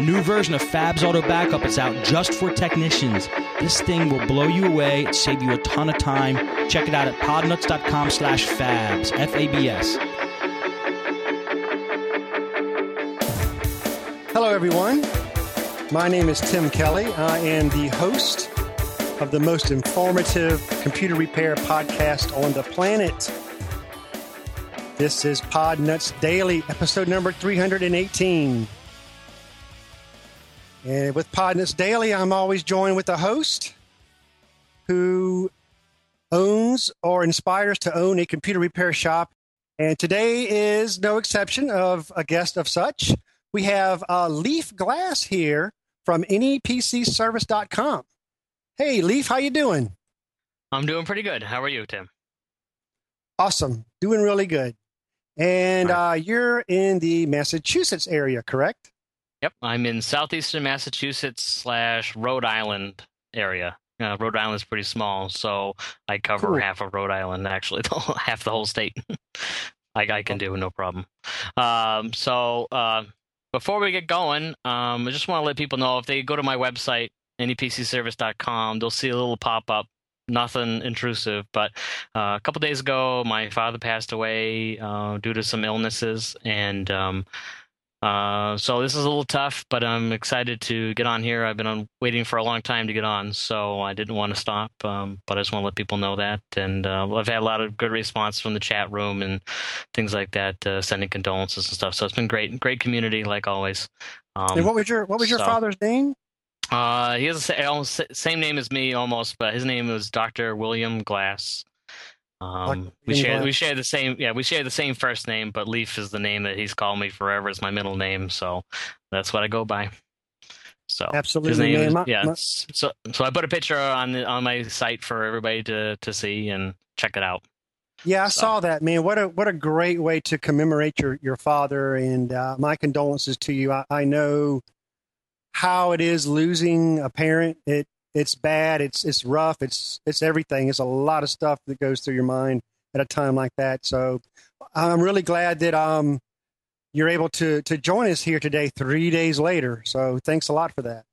A new version of Fabs Auto Backup is out just for technicians. This thing will blow you away, save you a ton of time. Check it out at podnuts.com/fabs, F-A-B-S. Hello, everyone. My name is Tim Kelly. I am the host of the most informative computer repair podcast on the planet. This is Podnuts Daily, episode number 318. And with Podnuts Daily, I'm always joined with a host who owns or inspires to own a computer repair shop. And today is no exception of a guest of such. We have Leif Glass here from NEPCservice.com. Hey, Leif, how you doing? I'm doing pretty good. How are you, Tim? Awesome. Doing really good. And you're in the Massachusetts area, correct? Yep. I'm in southeastern Massachusetts / Rhode Island area. Rhode Island's pretty small, so I cover half of Rhode Island, actually, half the whole state. I can do, no problem. Before we get going, I just want to let people know if they go to my website, NEPCservice.com, they'll see a little pop-up. Nothing intrusive, but a couple days ago, my father passed away due to some illnesses, and so this is a little tough, but I'm excited to get on here. I've been waiting for a long time to get on, so I didn't want to stop, but I just want to let people know that, and I've had a lot of good response from the chat room and things like that, sending condolences and stuff, so it's been great community, like always. And what was your father's name? He has the same name as me almost, but his name was Dr. William Glass. We share the same first name, but Leif is the name that he's called me forever. It's my middle name, so that's what I go by. So absolutely, his name man. So I put a picture on my site for everybody to see and check it out. Yeah, I saw that, man. What a great way to commemorate your father, and my condolences to you. I know how it is losing a parent. It's bad. It's rough. It's everything. It's a lot of stuff that goes through your mind at a time like that. So I'm really glad that you're able to join us here today, 3 days later. So thanks a lot for that.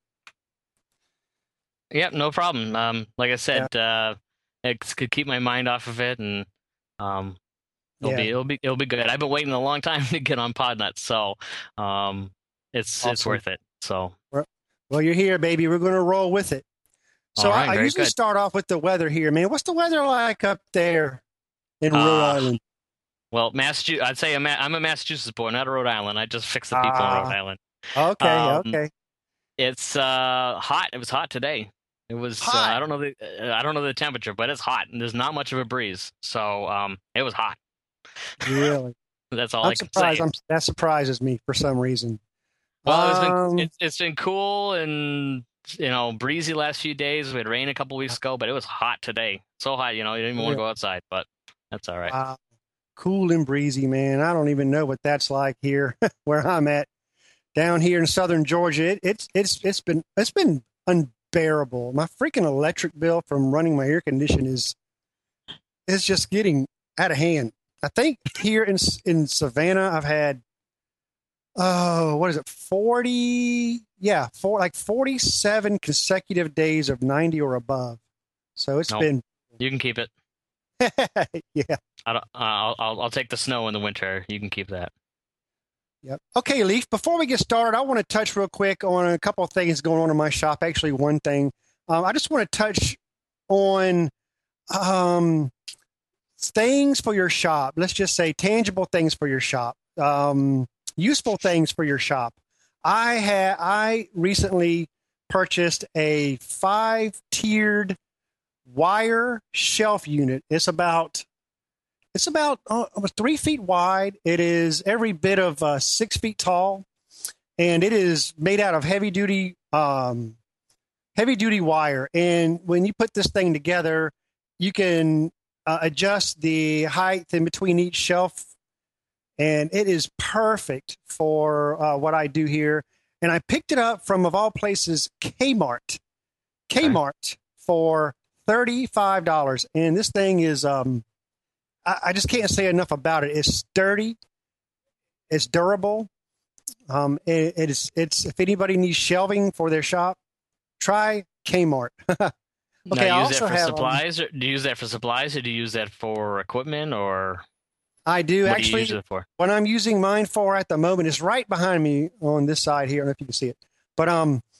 Yep, no problem. Like I said, it could keep my mind off of it, and it'll be good. I've been waiting a long time to get on Podnuts, so it's awesome. It's worth it. So well, you're here, baby. We're going to roll with it. So I usually start off with the weather here, man. What's the weather like up there in Rhode Island? Well, Massachusetts. I'd say I'm a Massachusetts boy, not a Rhode Island. I just fix the people in Rhode Island. Okay. It's hot. It was hot today. It was. I don't know the temperature, but it's hot, and there's not much of a breeze. So it was hot. Really? That's all I can say. That surprises me for some reason. Well, it's been cool and breezy last few days. We had rain a couple weeks ago, but it was hot today. So hot, you didn't even want to go outside, but that's all right. Cool and breezy, man. I don't even know what that's like here where I'm at. Down here in southern Georgia, it's been unbearable. My freaking electric bill from running my air condition is just getting out of hand. I think here in Savannah, I've had 47 consecutive days of 90 or above. So it's been. You can keep it. Yeah. I'll take the snow in the winter. You can keep that. Yep. Okay, Leif. Before we get started, I want to touch real quick on a couple of things going on in my shop. Actually, one thing. I just want to touch on things for your shop. Let's just say tangible things for your shop. Useful things for your shop. I recently purchased a 5-tiered wire shelf unit. It's about 3 feet wide. It is every bit of 6 feet tall, and it is made out of heavy duty wire. And when you put this thing together, you can adjust the height in between each shelf. And it is perfect for what I do here. And I picked it up from, of all places, Kmart. For $35. And this thing is, I just can't say enough about it. It's sturdy. It's durable. It's if anybody needs shelving for their shop, try Kmart. Now, Okay, I you use that also for have supplies? Or do you use that for supplies, or do you use that for equipment, or I do what do you use actually. it for? What I'm using mine for at the moment is right behind me on this side here. I don't know if you can see it, but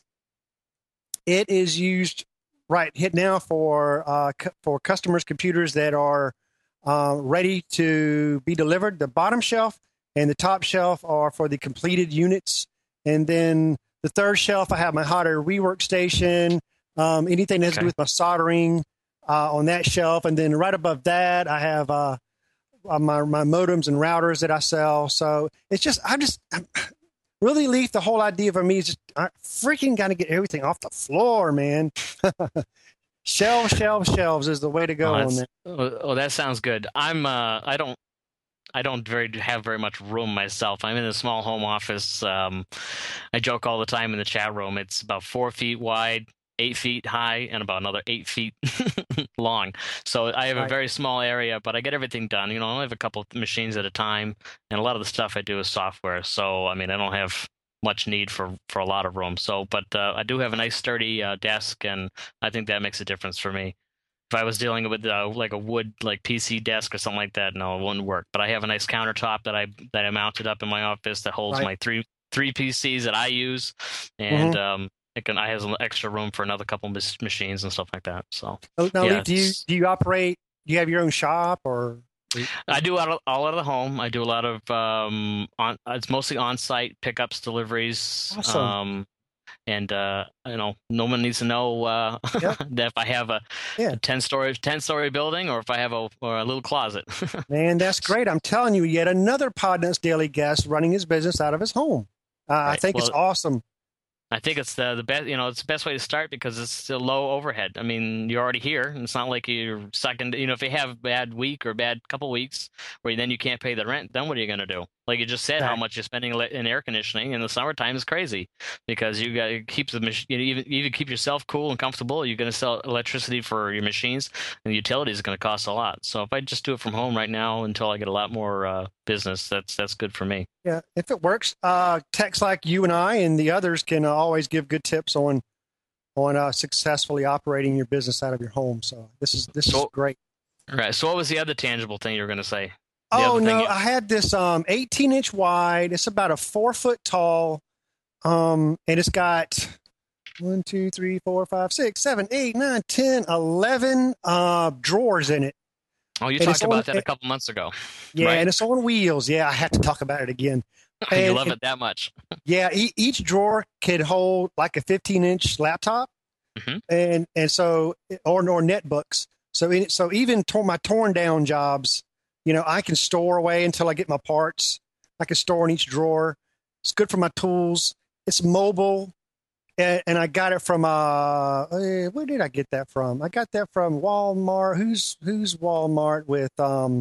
it is used right hit now for customers' computers that are ready to be delivered. The bottom shelf and the top shelf are for the completed units, and then the third shelf I have my hot air rework station. Anything that has to do with my soldering on that shelf, and then right above that I have my modems and routers that I sell. So it's just I'm really Leaf. The whole idea for me is just I freaking got to get everything off the floor, man. Shelves is the way to go on that. Oh, that sounds good. I don't have very much room myself. I'm in a small home office. I joke all the time in the chat room. It's about 4 feet wide, 8 feet high, and about another 8 feet long. So I have a very small area, but I get everything done. I only have a couple of machines at a time, and a lot of the stuff I do is software. So I mean, I don't have much need for a lot of room. So, but I do have a nice sturdy desk, and I think that makes a difference for me. If I was dealing with like a wood like PC desk or something like that, no, it wouldn't work. But I have a nice countertop that I mounted up in my office that holds my three PCs that I use, and I have extra room for another couple machines and stuff like that. So now, yeah, do you operate? Do you have your own shop or? I do all out of the home. I do a lot of it's mostly on-site pickups, deliveries. Awesome. And no one needs to know that if I have a 10-story building or if I have a little closet. Man, that's great. I'm telling you, yet another Podnuts Daily guest running his business out of his home. I think it's awesome. I think it's the best. It's the best way to start because it's still low overhead. I mean, you're already here, and it's not like you're stuck in. If you have a bad week or bad couple weeks where then you can't pay the rent, then what are you going to do? Like you just said, how much you're spending in air conditioning in the summertime is crazy because you got to keep the machine. Even keep yourself cool and comfortable. You're going to sell electricity for your machines, and the utilities is going to cost a lot. So if I just do it from home right now until I get a lot more business, that's good for me. Yeah, if it works, techs like you and I and the others can always give good tips on successfully operating your business out of your home. So this is great. All right. So what was the other tangible thing you were going to say? I had this 18-inch wide. It's about a 4 foot tall, and it's got 1, 2, 3, 4, 5, 6, 7, 8, 9, 10, 11 drawers in it. Oh, you talked about that a couple months ago. Yeah, right? And it's on wheels. Yeah, I have to talk about it again. You love it that much. Yeah, each drawer could hold like a 15-inch laptop, and so or netbooks. So even my torn down jobs, I can store away until I get my parts. I can store in each drawer. It's good for my tools. It's mobile. And I got it from where did I get that from? I got that from Walmart. Who's Walmart with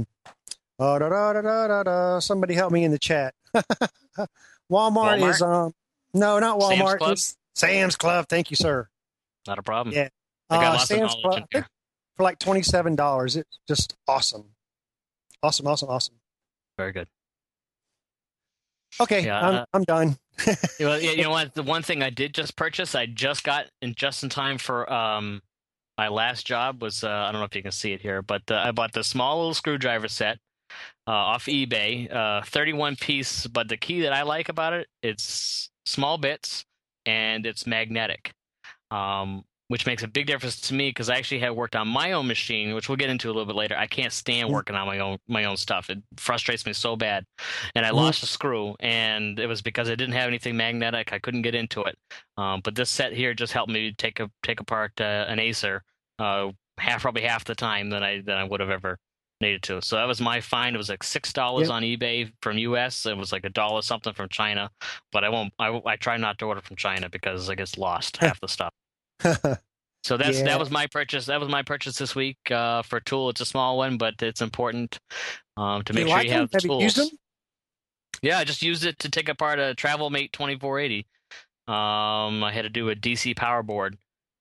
somebody help me in the chat. Walmart is no, not Walmart. It's Sam's Club. Thank you, sir. Not a problem. Yeah. I got lots Sam's of knowledge in here. For like $27. It's just awesome. Awesome. Very good. Okay, yeah, I'm done. Well, you know what? The one thing I did just purchase, I just got just in time for my last job was I don't know if you can see it here, but I bought the small little screwdriver set off eBay, 31 piece. But the key that I like about it, it's small bits and it's magnetic. Which makes a big difference to me because I actually had worked on my own machine, which we'll get into a little bit later. I can't stand working on my own stuff. It frustrates me so bad. And I lost a screw, and it was because I didn't have anything magnetic. I couldn't get into it. But this set here just helped me take apart an Acer probably half the time than I would have ever needed to. So that was my find. It was like $6 on eBay from US. It was like $1 something from China. But I try not to order from China because I get lost half the stuff. So that was my purchase. That was my purchase this week for a tool. It's a small one, but it's important to make sure you have the tools. You used them? Yeah, I just used it to take apart a TravelMate 2480. I had to do a DC power board,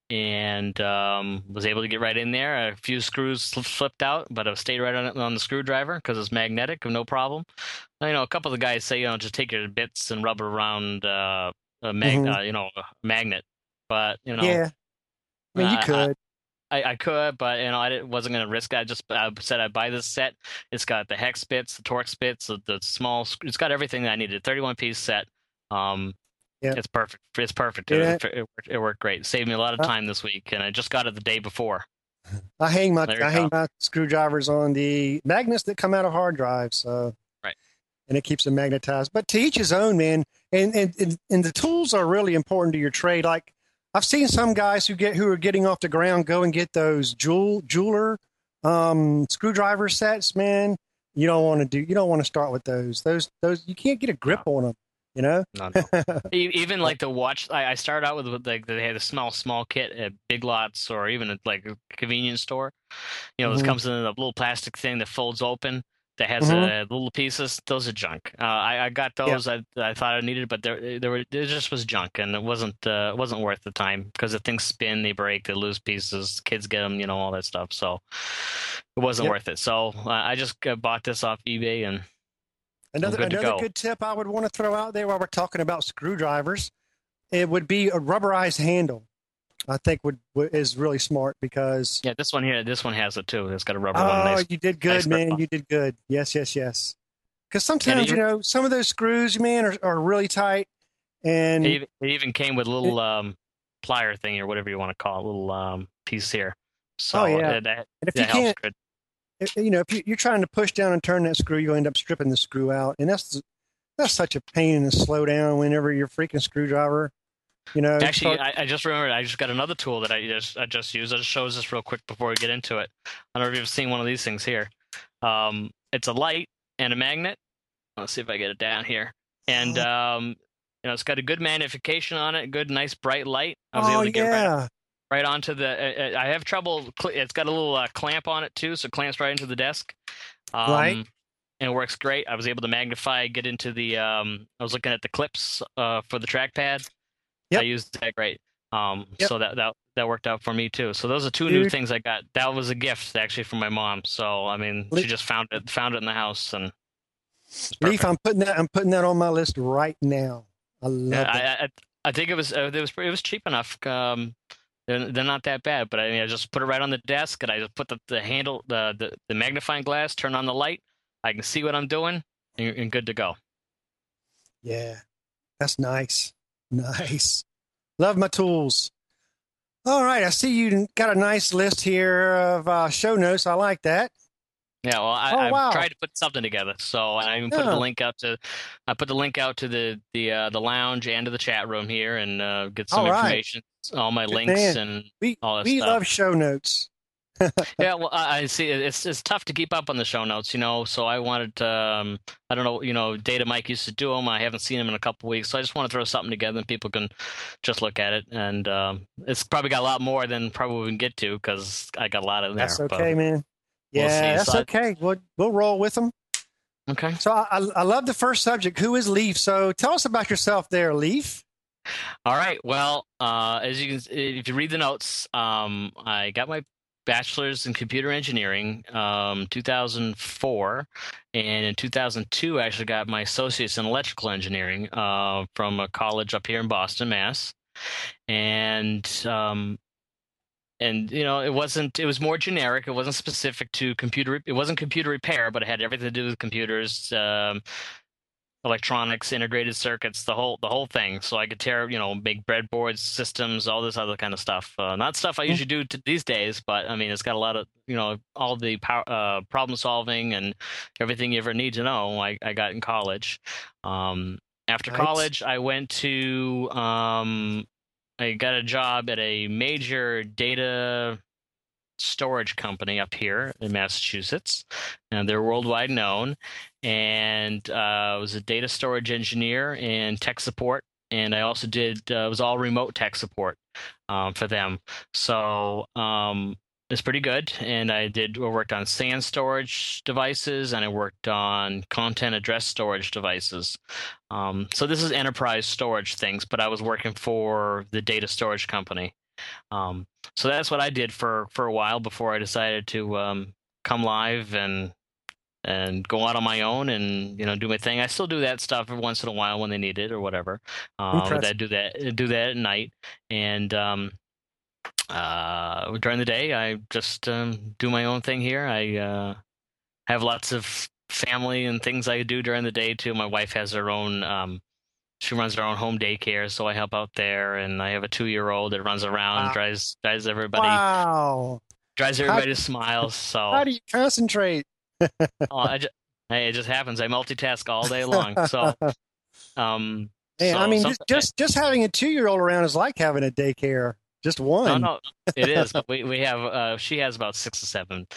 and was able to get right in there. A few screws flipped out, but I stayed right on the screwdriver because it's magnetic, no problem. A couple of the guys say, just take your bits and rub it around a magnet, but Yeah. I mean, you could. I could, but wasn't going to risk it. I said I'd buy this set. It's got the hex bits, the Torx bits, the small. It's got everything that I needed. 31-piece set. Yeah. It's perfect. It's perfect. Yeah. It worked great. It saved me a lot of time this week, and I just got it the day before. I hang my screwdrivers on the magnets that come out of hard drives. Right. And it keeps them magnetized. But to each his own, man. And the tools are really important to your trade. Like I've seen some guys who are getting off the ground go and get those jeweler screwdriver sets, man. You don't want to start with those. Those you can't get a grip on them. No. Even like the watch, I started out with like they had a small kit at Big Lots or even at like a convenience store. This comes in a little plastic thing that folds open that has little pieces. Those are junk. I got those. I thought I needed, but it just was junk, and it wasn't worth the time because the things spin, they break, they lose pieces. Kids get them, all that stuff. So it wasn't worth it. So I just bought this off eBay and. Another good tip I would want to throw out there while we're talking about screwdrivers, it would be a rubberized handle. I think is really smart because this one has it too. It's got a rubber one. Nice, you did good, man. You did good. Yes. Because sometimes some of those screws, man, are really tight, and it even came with a little plier thing or whatever you want to call it, a little piece here. So that helps good. If you're trying to push down and turn that screw, you'll end up stripping the screw out, and that's such a pain in the slow down whenever you're freaking screwdriver. Actually, I just remembered. I just got another tool that I just used. I'll just show this real quick before we get into it. I don't know if you've seen one of these things here. It's a light and a magnet. Let's see if I get it down here. And it's got a good magnification on it. Good, nice, bright light. I was able to get right onto the. I have trouble. It's got a little clamp on it too, so it clamps right into the desk. Right. And it works great. I was able to magnify, get into the. I was looking at the clips for the trackpad. Yep. I used that great. So that worked out for me too. So those are two new things I got. That was a gift actually from my mom. So I mean, she just found it in the house and. Leaf, I'm putting that on my list right now. I love it. I think it was cheap enough. They're not that bad, but I just put it right on the desk, and I just put the handle, the magnifying glass, turn on the light. I can see what I'm doing, and good to go. Yeah, that's nice. Nice. Love my tools. All right, I see you got a nice list here of show notes. I like that. Yeah, well, I tried to put something together, so I even put the link out to. I put the link out to the lounge and to the chat room here, and get some information, all my links, and all that stuff. We love show notes. Yeah, well, I see. It's tough to keep up on the show notes, So I wanted to. I don't know. Data Mike used to do them. I haven't seen them in a couple of weeks, so I just want to throw something together, and people can just look at it. And it's probably got a lot more than probably we can get to because I got a lot in there. That's okay, man. Yeah, that's okay. We'll roll with them. Okay. So I love the first subject. Who is Leaf? So tell us about yourself there, Leaf. All right. Well, as you can, if you read the notes, I got my bachelor's in computer engineering 2004, and in 2002 I actually got my associate's in electrical engineering from a college up here in Boston, Mass. And it was more generic. It wasn't specific to computer. It wasn't computer repair, but it had everything to do with computers, electronics, integrated circuits, the whole thing. So I could make breadboards, systems, all this other kind of stuff. Not stuff I usually do these days, but I mean, it's got a lot of all the problem solving and everything you ever need to know. I got in college. After college, I went to. I got a job at a major data storage company up here in Massachusetts, and they're worldwide known. And I was a data storage engineer and tech support, and I also did was all remote tech support for them. So it's pretty good. And I worked on SAN storage devices, and I worked on content address storage devices. So this is enterprise storage things, but I was working for the data storage company. So that's what I did for a while before I decided to come live and go out on my own and do my thing. I still do that stuff every once in a while when they need it or whatever. But I do that at night, and during the day I just do my own thing here. I have lots of family and things I do during the day too. My wife has her own. She runs her own home daycare, so I help out there. And I have a 2-year-old that runs around, drives everybody. Wow. Drives everybody to smile. So how do you concentrate? Hey, it just happens. I multitask all day long. So, hey, I mean, just having a 2-year-old around is like having a daycare. Just one. No, it is. But we have. She has about 6 or 7.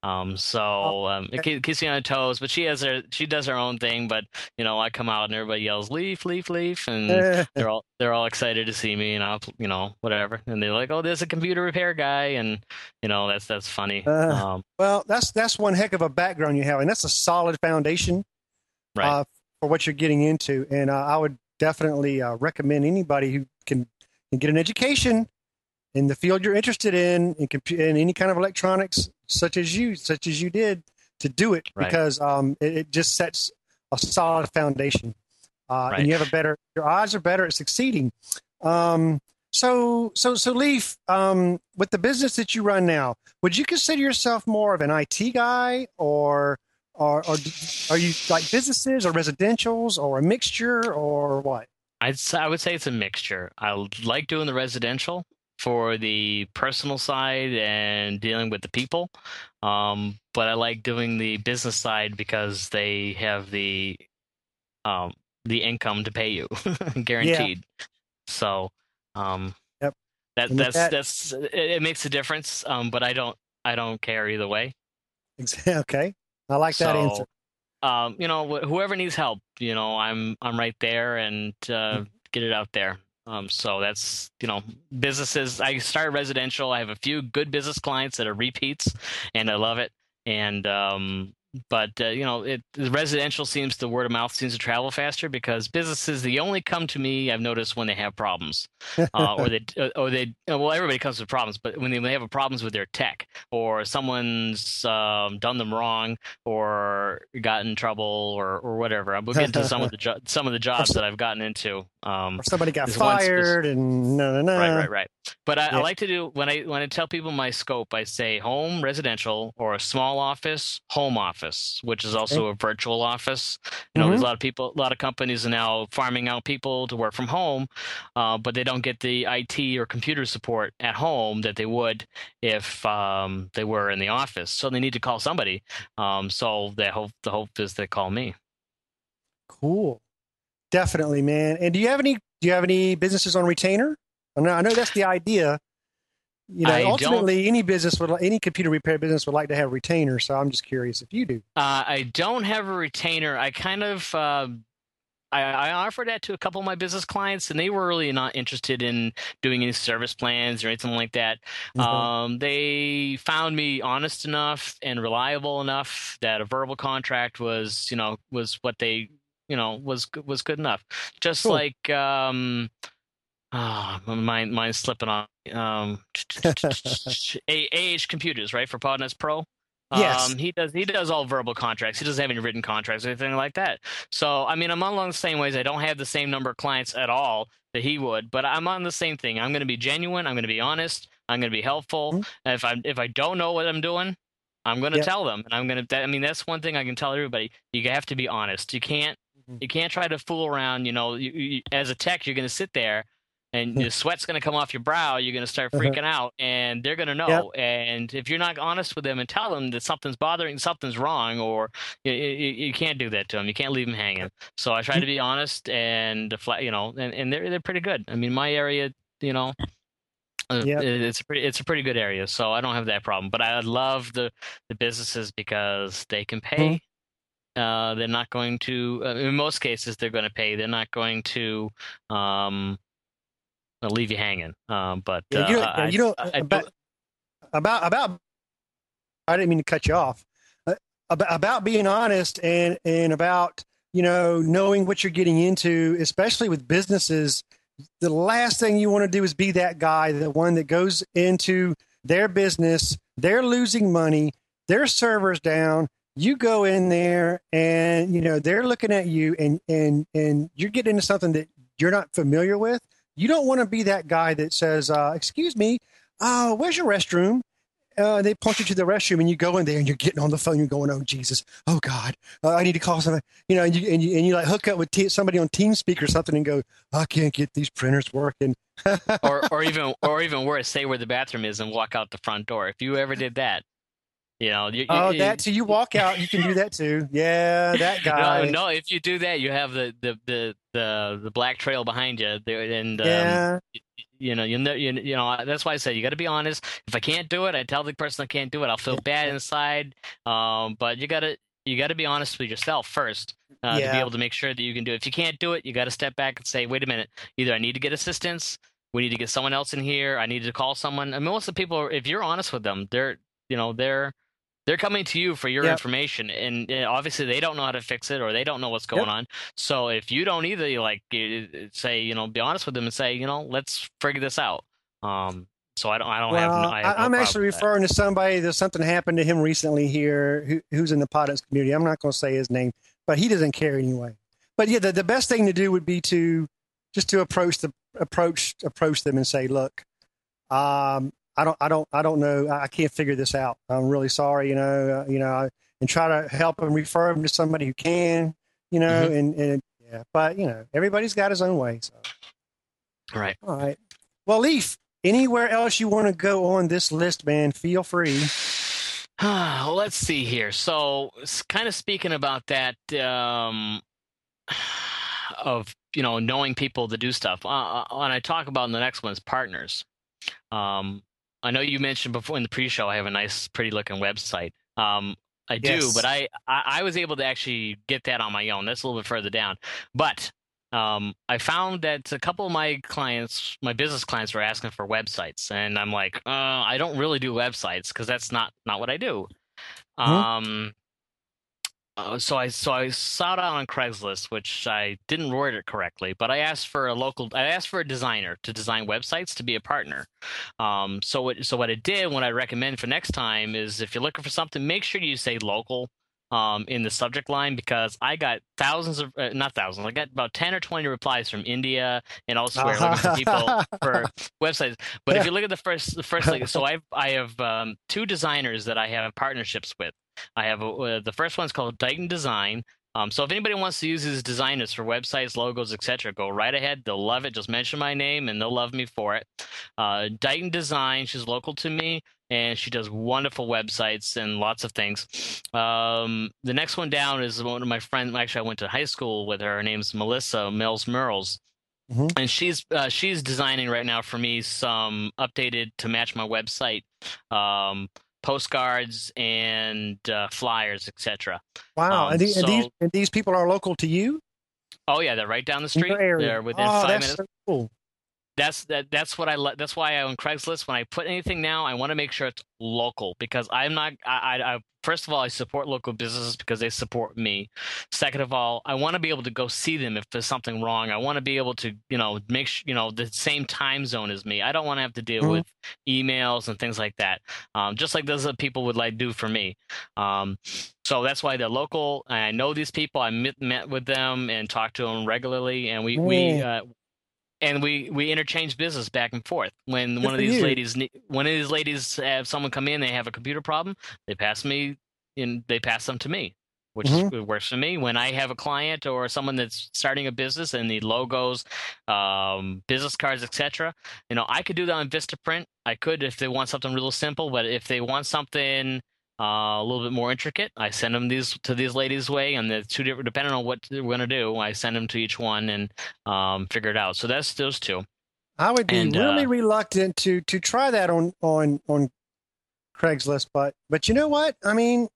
It keeps me on her toes. But she does her own thing. But I come out and everybody yells "Leaf, Leaf, Leaf," and they're all excited to see me. And I'll whatever. And they're like, "Oh, there's a computer repair guy," and that's funny. Well, that's one heck of a background you have, and that's a solid foundation, right, for what you're getting into. And I would definitely recommend anybody who can get an education in the field you're interested in any kind of electronics, such as you did, to do it, right, because it just sets a solid foundation, right, and your odds are better at succeeding. So Leaf, with the business that you run now, would you consider yourself more of an IT guy, or are you like businesses or residentials or a mixture or what? I would say it's a mixture. I like doing the residential for the personal side and dealing with the people. But I like doing the business side because they have the income to pay you guaranteed. Yeah. So, yep. That's it makes a difference. But I don't care either way. Okay. I like that answer. Whoever needs help, I'm right there and get it out there. So that's, businesses. I started residential. I have a few good business clients that are repeats, and I love it. And the residential the word of mouth seems to travel faster because businesses, they only come to me, I've noticed, when they have problems, everybody comes with problems, but when they have problems with their tech, or someone's done them wrong or got in trouble or whatever. We'll get into some of the jobs that I've gotten into. Or somebody got fired and no. Right. But I like to do, when I tell people my scope, I say home residential, or a small office, home office, which is also a virtual office. There's a lot of companies are now farming out people to work from home, but they don't get the IT or computer support at home that they would if they were in the office. So they need to call somebody. So the hope is they call me. Cool. Definitely, man. And do you have any businesses on retainer? I know that's the idea. Ultimately, any computer repair business would like to have retainer. So I'm just curious if you do. I don't have a retainer. I kind of I offered that to a couple of my business clients, and they were really not interested in doing any service plans or anything like that. Mm-hmm. They found me honest enough and reliable enough that a verbal contract was what they was good enough. Just cool. Like mine's slipping on AH Computers, right, for Podnuts Pro. Yes. He does all verbal contracts. He doesn't have any written contracts or anything like that. So I mean, I'm along the same ways. I don't have the same number of clients at all that he would, but I'm on the same thing. I'm going to be genuine. I'm going to be honest. I'm going to be helpful. Mm-hmm. If I don't know what I'm doing, I'm going to tell them, and I'm going to. I mean, that's one thing I can tell everybody. You have to be honest. You can't try to fool around. You, as a tech, you're going to sit there, and the sweat's going to come off your brow. You're going to start freaking out, and they're going to know. Yep. And if you're not honest with them and tell them that something's bothering, something's wrong, or you can't do that to them. You can't leave them hanging. So I try to be honest and and they're pretty good. I mean, my area, it's a pretty good area, so I don't have that problem. But I love the businesses because they can pay. They're not going to. In most cases, they're going to pay. They're not going to. Leave you hanging. But about I didn't mean to cut you off. About being honest and about knowing what you're getting into, especially with businesses. the last thing you want to do is be that guy, the one that goes into their business. They're losing money. Their server's down. You go in there and, they're looking at you and you're getting into something that you're not familiar with. You don't want to be that guy that says, excuse me, where's your restroom? They point you to the restroom and you go in there and you're getting on the phone. You're going, oh, Jesus. Oh, God. I need to call somebody. And you like hook up with somebody on TeamSpeak or something and go, I can't get these printers working. or even worse, say where the bathroom is and walk out the front door. If you ever did that, that too. You walk out, you can do that too. Yeah, that guy. No, if you do that, you have the black trail behind you, and yeah. That's why I said you got to be honest. If I can't do it, I tell the person I can't do it. I'll feel bad inside. But you got to be honest with yourself first to be able to make sure that you can do it. If you can't do it, you got to step back and say, wait a minute. Either I need to get assistance, we need to get someone else in here. I need to call someone. I mean, most of the people, if you're honest with them, they're coming to you for your information, and obviously they don't know how to fix it or they don't know what's going on. So if you don't either, say, be honest with them and say, let's figure this out. So I'm actually referring to somebody that something happened to him recently here who's in the Podnuts community. I'm not going to say his name, but he doesn't care anyway. But yeah, the best thing to do would be to approach them and say, look, I don't know. I can't figure this out. I'm really sorry, and try to help them, refer them to somebody who can, but everybody's got his own way. So. Right. All right. Well, Leif, anywhere else you want to go on this list, man, feel free. Let's see here. So kind of speaking about that, of, knowing people to do stuff. And I talk about in the next one is partners. I know you mentioned before in the pre-show I have a nice, pretty-looking website. I do, but I was able to actually get that on my own. That's a little bit further down. But I found that a couple of my clients, my business clients, were asking for websites, and I'm like, I don't really do websites because that's not what I do. Mm-hmm. So I sought out on Craigslist, which I didn't word it correctly, but I asked for a designer to design websites to be a partner. So what it did, what I recommend for next time is if you're looking for something, make sure you say local in the subject line, because I got I got about 10 or 20 replies from India and elsewhere looking for people for websites. But if you look at the first link, so I have two designers that I have partnerships with. I have the first one's called Dighton Design. So if anybody wants to use these designers for websites, logos, etc., go right ahead. They'll love it. Just mention my name, and they'll love me for it. Dighton Design, she's local to me, and she does wonderful websites and lots of things. The next one down is one of my friends. Actually, I went to high school with her. Her name's Melissa Mills Merles. Mm-hmm. And she's designing right now for me some updated to match my website postcards and flyers, etc. Wow! And these people are local to you? Oh yeah, they're right down the street. They're within 5 minutes. So cool. That's what I like. That's why I own Craigslist. When I put anything now, I want to make sure it's local, because I'm not. I first of all, I support local businesses because they support me. Second of all, I want to be able to go see them if there's something wrong. I want to be able to, make sure, the same time zone as me. I don't want to have to deal with emails and things like that. Just like those other people would do for me. So that's why they're local. I know these people. I met with them and talked to them regularly, and we interchange business back and forth. When one of these ladies have someone come in, they have a computer problem, they pass them to me, which works for me. When I have a client or someone that's starting a business and need logos, business cards, etc., I could do that on Vistaprint. I could if they want something real simple, but if they want something a little bit more intricate, I send them to these ladies' way, and the two different, depending on what we're going to do, I send them to each one and figure it out. So that's those two. I would be really reluctant to try that on Craigslist, but you know what? I mean,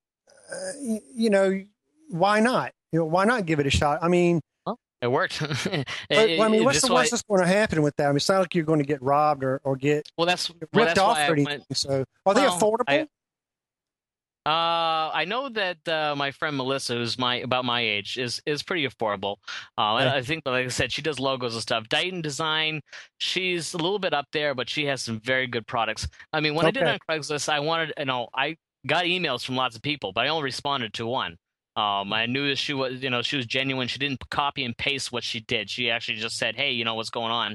why not? Why not give it a shot? I mean, it worked. What's the worst that's going to happen with that? I mean, it's not like you're going to get robbed or get ripped off or anything. So, are they affordable? I know that my friend Melissa, who's about my age, is pretty affordable. Okay. I think, like I said, she does logos and stuff. Dighton Design, she's a little bit up there, but she has some very good products. I mean, when I did it Okay. on Craigslist, I wanted, I got emails from lots of people, but I only responded to one. I knew that she was genuine. She didn't copy and paste what she did. She actually just said, "Hey, what's going on?"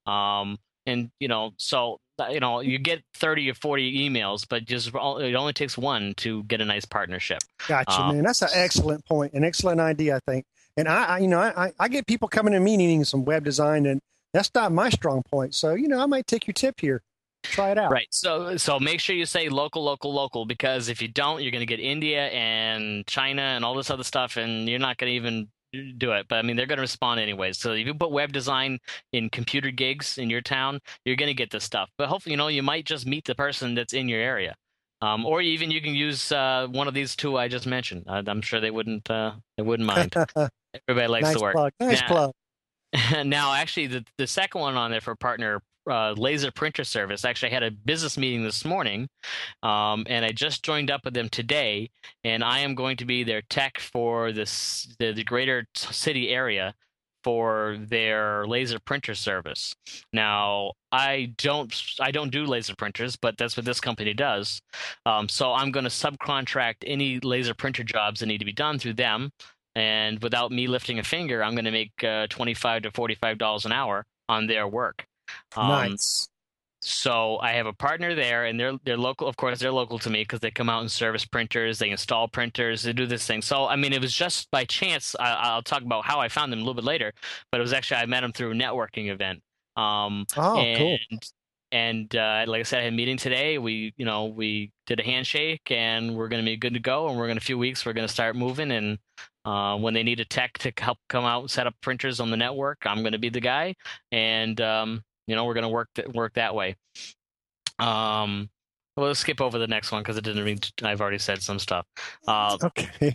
And so you get 30 or 40 emails, but it only takes one to get a nice partnership. Gotcha, Uh, man. That's an excellent point, an excellent idea, I think. And I get people coming to me needing some web design, and that's not my strong point. So, I might take your tip here. Try it out. right. So make sure you say local, local, local, because if you don't, you're going to get India and China and all this other stuff, and you're not going to even do it. But I mean, they're going to respond anyways. So if you put web design in computer gigs in your town, you're going to get this stuff. But hopefully, you might just meet the person that's in your area. Or even you can use one of these two I just mentioned. I'm sure they wouldn't mind. Everybody likes Nice to work. plug. Nice plug. Now, actually, the second one on there for partner, laser printer service. Actually, I had a business meeting this morning, and I just joined up with them today, and I am going to be their tech for the greater city area for their laser printer service. Now, I don't do laser printers, but that's what this company does. So I'm going to subcontract any laser printer jobs that need to be done through them. And without me lifting a finger, I'm going to make $25 to $45 an hour on their work. Nice. So I have a partner there, and they're local. Of course, they're local to me because they come out and service printers, they install printers, they do this thing. So I mean, it was just by chance. I'll talk about how I found them a little bit later, but it was actually I met them through a networking event. Oh, cool. And like I said, I had a meeting today. We did a handshake, and we're going to be good to go. And we're in a few weeks, we're going to start moving. And when they need a tech to help come out and set up printers on the network, I'm going to be the guy. And we're going to work that way. We'll skip over the next one because it didn't mean I've already said some stuff. Okay.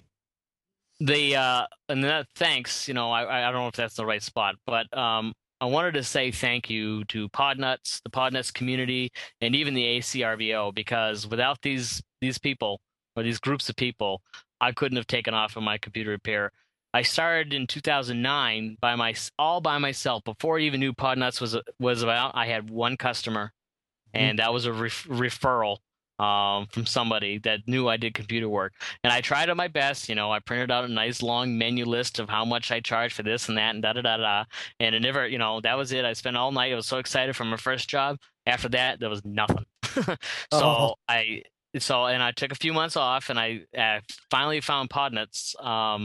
And that thanks. I don't know if that's the right spot, but I wanted to say thank you to Podnuts, the Podnuts community, and even the ACRVO, because without these people or these groups of people, I couldn't have taken off on my computer repair. I started in 2009 all by myself. Before I even knew Podnuts was about, I had one customer, and that was a referral from somebody that knew I did computer work. And I tried my best. I printed out a nice long menu list of how much I charged for this and that and da-da-da-da. And it never, that was it. I spent all night. I was so excited for my first job. After that, there was nothing. Oh. And I took a few months off, and I finally found Podnuts.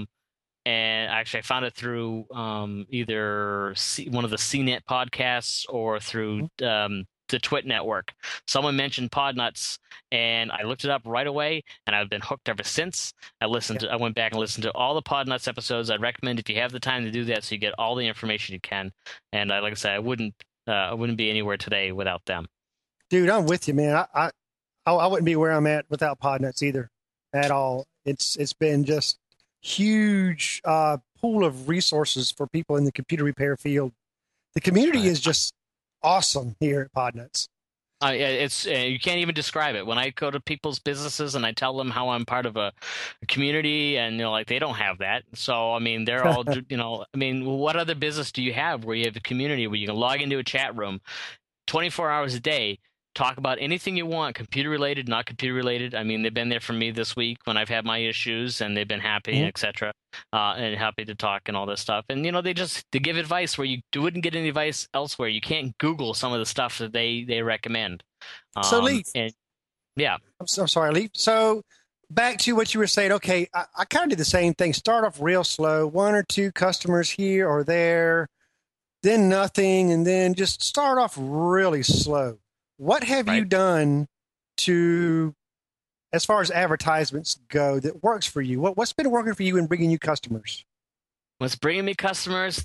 And actually, I found it through either one of the CNET podcasts or through the Twit network. Someone mentioned Podnuts, and I looked it up right away, and I've been hooked ever since. I went back and listened to all the Podnuts episodes. I'd recommend if you have the time to do that, so you get all the information you can. And like I said, I wouldn't be anywhere today without them. Dude, I'm with you, man. I wouldn't be where I'm at without Podnuts either, at all. It's been just huge pool of resources for people in the computer repair field. The community is just awesome here at Podnuts. It's you can't even describe it. When I go to people's businesses and I tell them how I'm part of a community, and they don't have that. So I mean, they're all what other business do you have where you have a community where you can log into a chat room 24 hours a day, talk about anything you want, computer related, not computer related. I mean, they've been there for me this week when I've had my issues, and they've been happy, etc. And happy to talk and all this stuff. And they give advice where you wouldn't get any advice elsewhere. You can't Google some of the stuff that they recommend. So Leaf, and yeah, I'm so sorry, Leaf. So back to what you were saying. Okay, I kind of did the same thing. Start off real slow, one or two customers here or there, then nothing, and then just start off really slow. What have you done to, as far as advertisements go, that works for you? What's been working for you in bringing you customers? What's bringing me customers?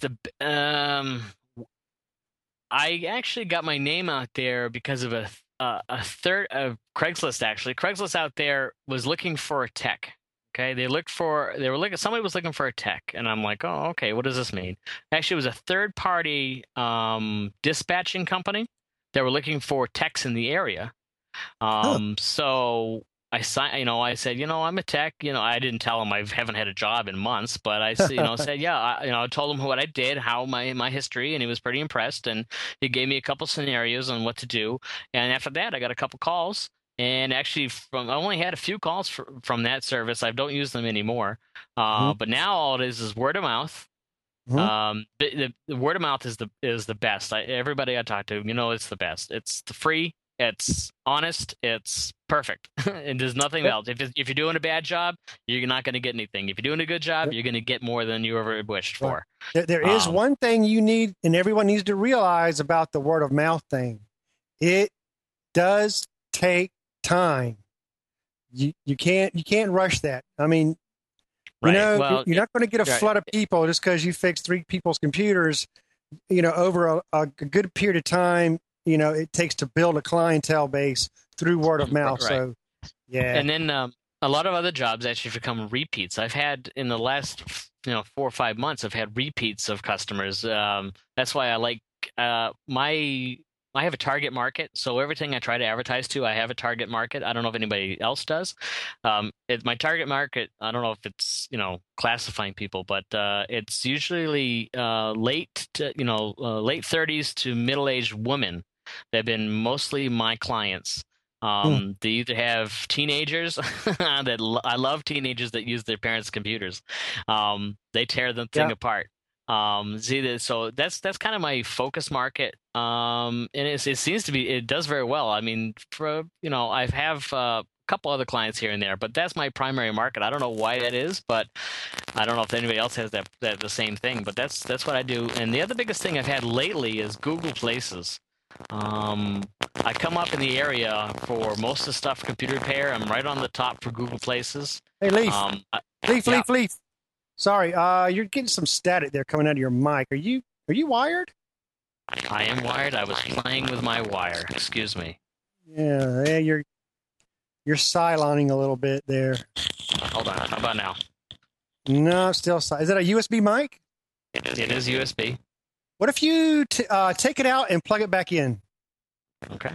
I actually got my name out there because of a third of Craigslist. Actually, Craigslist out there was looking for a tech. Okay, somebody was looking for a tech, and I'm like, oh, okay, what does this mean? Actually, it was a third-party dispatching company. They were looking for techs in the area. So I said, I'm a tech. I didn't tell him I haven't had a job in months, but I, said, yeah, I told him what I did, how my history, and he was pretty impressed. And he gave me a couple scenarios on what to do. And after that, I got a couple calls. And actually, I only had a few calls from that service. I don't use them anymore. But now all it is word of mouth. The word of mouth is the best. Everybody I talk to, it's the best. It's the free. It's honest. It's perfect. And there's nothing else. If you're doing a bad job, you're not going to get anything. If you're doing a good job, you're going to get more than you ever wished for. There is one thing you need, and everyone needs to realize about the word of mouth thing. It does take time. You can't rush that. I mean, right. You're not going to get a flood of people just because you fix 3 people's computers. Over a good period of time. It takes to build a clientele base through word of mouth. Right. So, yeah. And then a lot of other jobs actually become repeats. I've had in the last 4 or 5 months, I've had repeats of customers. That's why I like I have a target market, so everything I try to advertise to, I have a target market. I don't know if anybody else does. My target market, I don't know if it's classifying people, but it's usually late 30s to middle-aged women. They've been mostly my clients. They either have teenagers I love teenagers that use their parents' computers. They tear the thing apart. So that's kind of my focus market. And it seems to be, it does very well. I mean, I have a couple other clients here and there, but that's my primary market. I don't know why that is, but I don't know if anybody else has that the same thing, but that's what I do. And the other biggest thing I've had lately is Google Places. I come up in the area for most of the stuff computer repair. I'm right on the top for Google Places. Hey, Leaf. Leaf. Sorry, you're getting some static there coming out of your mic. Are you wired? I am wired. I was playing with my wire. Excuse me. Yeah, you're siloning a little bit there. Hold on. How about now? No, still silent. Is that a USB mic? It is USB. What if you take it out and plug it back in? Okay.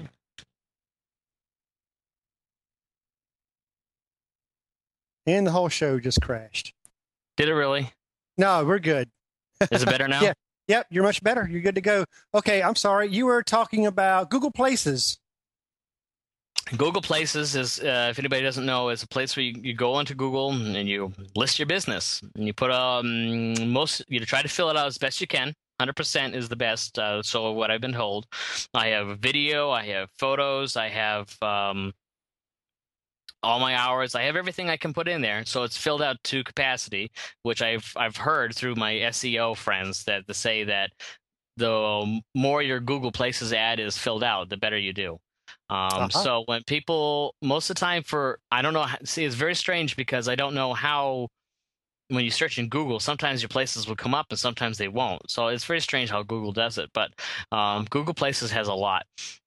And the whole show just crashed. Did it really? No, we're good. Is it better now? Yeah. Yep, you're much better. You're good to go. Okay, I'm sorry. You were talking about Google Places. Google Places is, if anybody doesn't know, is a place where you go into Google and you list your business. And you put you try to fill it out as best you can. 100% is the best. So what I've been told. I have video. I have photos. I have all my hours. I have everything I can put in there, so it's filled out to capacity. Which I've heard through my SEO friends that they say that the more your Google Places ad is filled out, the better you do. So when people, most of the time I don't know. See, it's very strange because I don't know how. When you search in Google, sometimes your places will come up and sometimes they won't. So it's very strange how Google does it. But Google Places has a lot.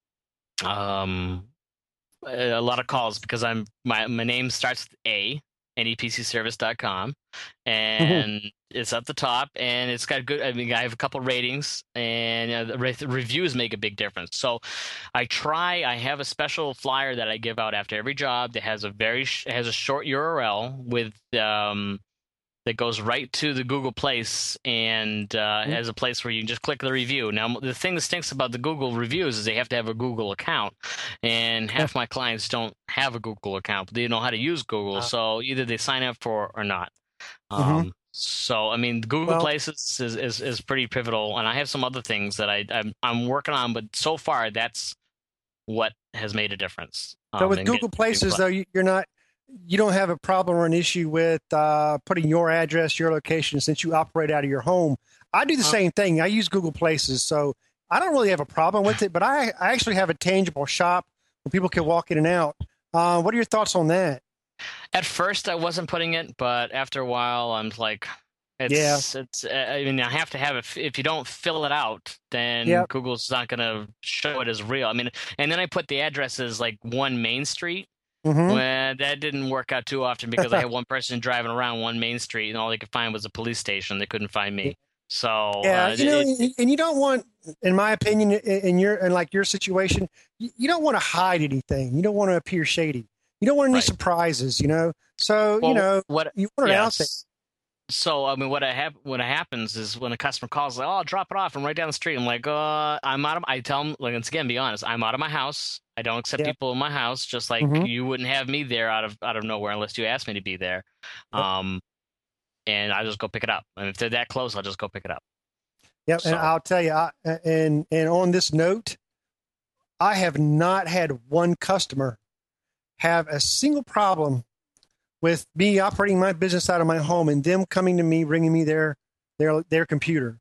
A lot of calls because my name starts with A, nepcservice.com, and it's at the top, and it's got good. I mean, I have a couple ratings, and the reviews make a big difference. So, I have a special flyer that I give out after every job that has a short URL with that goes right to the Google Place and has a place where you can just click the review. Now, the thing that stinks about the Google reviews is they have to have a Google account, and half my clients don't have a Google account, but they know how to use Google, so either they sign up for or not. So, I mean, Google Places is pretty pivotal, and I have some other things that I'm working on, but so far that's what has made a difference. So with Google Places, though, you don't have a problem or an issue with putting your address, your location, since you operate out of your home. I do the same thing. I use Google Places, so I don't really have a problem with it, but I actually have a tangible shop where people can walk in and out. What are your thoughts on that? At first, I wasn't putting it, but after a while, I'm like, I mean, I have to have it. If you don't fill it out, then Google's not going to show it as real. I mean, and then I put the addresses like 1 Main Street. Well, that didn't work out too often because I had one person driving around 1 Main Street, and all they could find was a police station. They couldn't find me. So and you don't want, in my opinion, in your situation, you don't want to hide anything. You don't want to appear shady. You don't want any Right. surprises, you know. So Well, what? you want it out there. Yes. So I mean, what happens is when a customer calls, like, "Oh, I'll drop it off. I'm right down the street." I'm like, I'm out of. I tell them, like, once again, be honest. I'm out of my house. I don't accept Yep. people in my house. Just like Hmm. you wouldn't have me there out of nowhere unless you asked me to be there. Yep. And I just go pick it up. And if they're that close, I'll just go pick it up. Yep. And So I'll tell you, and on this note, I have not had one customer have a single problem with me operating my business out of my home and them coming to me, bringing me their computer.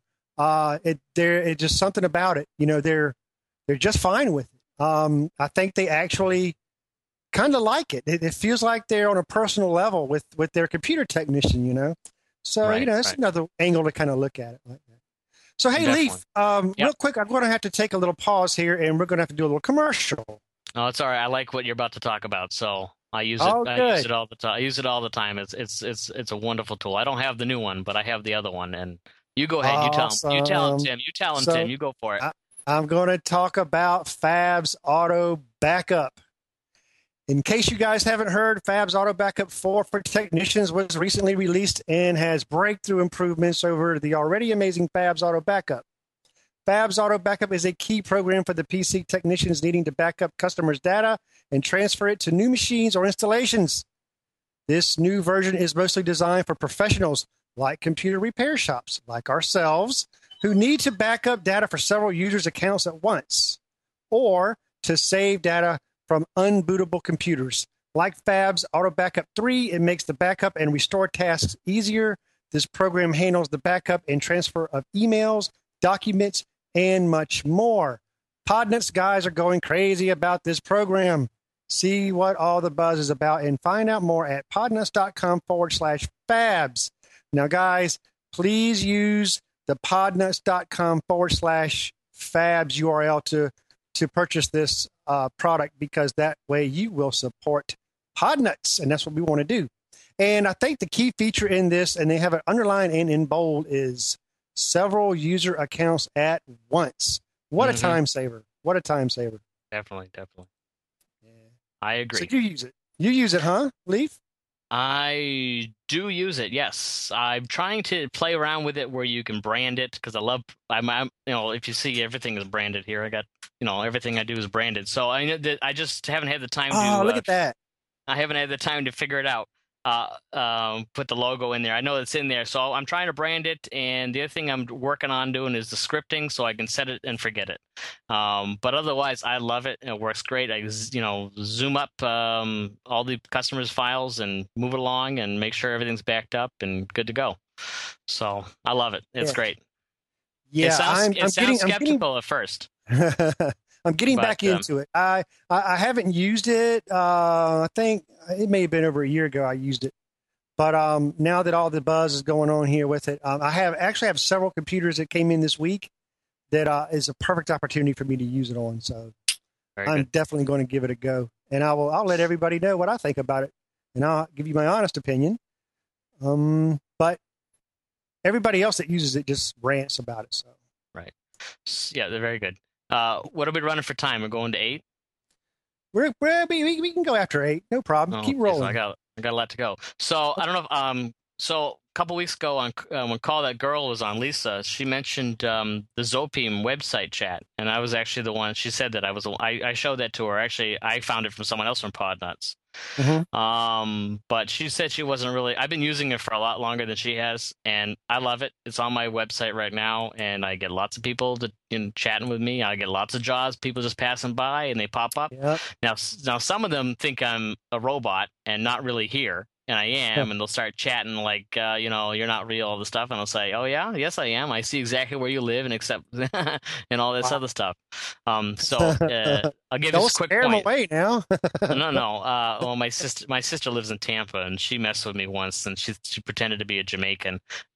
It's just something about it. You know, they're just fine with it. I think they actually kind of like it. It feels like they're on a personal level with their computer technician. You know, so Right, it's right. another angle to kind of look at it like that. So hey, Definitely. Leaf, Yep. real quick, I'm going to have to take a little pause here, and we're going to have to do a little commercial. Oh, it's all right. I like what you're about to talk about, so I use it. Oh, I use good. it all the time. I use it all the time. It's a wonderful tool. I don't have the new one, but I have the other one. And you go ahead. You tell him. You tell him, Awesome. Tim. You tell him, So, Tim. You go for it. I'm going to talk about Fabs Auto Backup. In case you guys haven't heard, Fabs Auto Backup 4 for Technicians was recently released and has breakthrough improvements over the already amazing Fabs Auto Backup. Fabs Auto Backup is a key program for the PC technicians needing to back up customers' data and transfer it to new machines or installations. This new version is mostly designed for professionals like computer repair shops, like ourselves, who need to back up data for several users' accounts at once, or to save data from unbootable computers. Like Fabs Auto Backup 3, it makes the backup and restore tasks easier. This program handles the backup and transfer of emails, documents, and much more. Podnuts guys are going crazy about this program. See what all the buzz is about and find out more at podnuts.com/fabs. Now, guys, please use the podnuts.com/fabs URL to purchase this product, because that way you will support Podnuts, and that's what we want to do. And I think the key feature in this, and they have it underlined and in bold, is several user accounts at once. What a time saver. What a time saver. Definitely. Yeah. I agree. So you use it. You use it, huh, Leaf? I do use it. Yes, I'm trying to play around with it where you can brand it, because I'm if you see, everything is branded here. I got everything I do is branded. So I know that I just haven't had the time to. Oh, look at that. I haven't had the time to figure it out. Put the logo in there. I know it's in there, so I'm trying to brand it. And the other thing I'm working on doing is the scripting, so I can set it and forget it. But otherwise, I love it. It works great. I zoom up all the customers' files and move it along and make sure everything's backed up and good to go. So I love it. It's great. Yeah, it sounds skeptical at first. I'm getting back into it. I haven't used it. I think it may have been over a year ago I used it. But now that all the buzz is going on here with it, I have several computers that came in this week that is a perfect opportunity for me to use it on. So I'm definitely going to give it a go, and I'll let everybody know what I think about it, and I'll give you my honest opinion. But everybody else that uses it just rants about it. So right, yeah, they're very good. What are we running for time? We're going to 8. We can go after 8, no problem. Keep rolling. So I got a lot to go. So I don't know if so a couple weeks ago on when Call That Girl was on, Lisa, she mentioned the Zopim website chat, and I was actually the one. She said that I showed that to her. Actually, I found it from someone else from Podnuts. But she said she wasn't really. I've been using it for a lot longer than she has, and I love it. It's on my website right now, and I get lots of people chatting with me. I get lots of jobs, people just passing by, and they pop up. Yep. Now some of them think I'm a robot and not really here, and I am, and they'll start chatting like, you're not real, all the stuff, and I'll say, oh yeah, yes I am. I see exactly where you live and accept and all this other stuff. So I'll give you a quick scare point. them away now. No. Well, my sister lives in Tampa, and she messed with me once, and she pretended to be a Jamaican,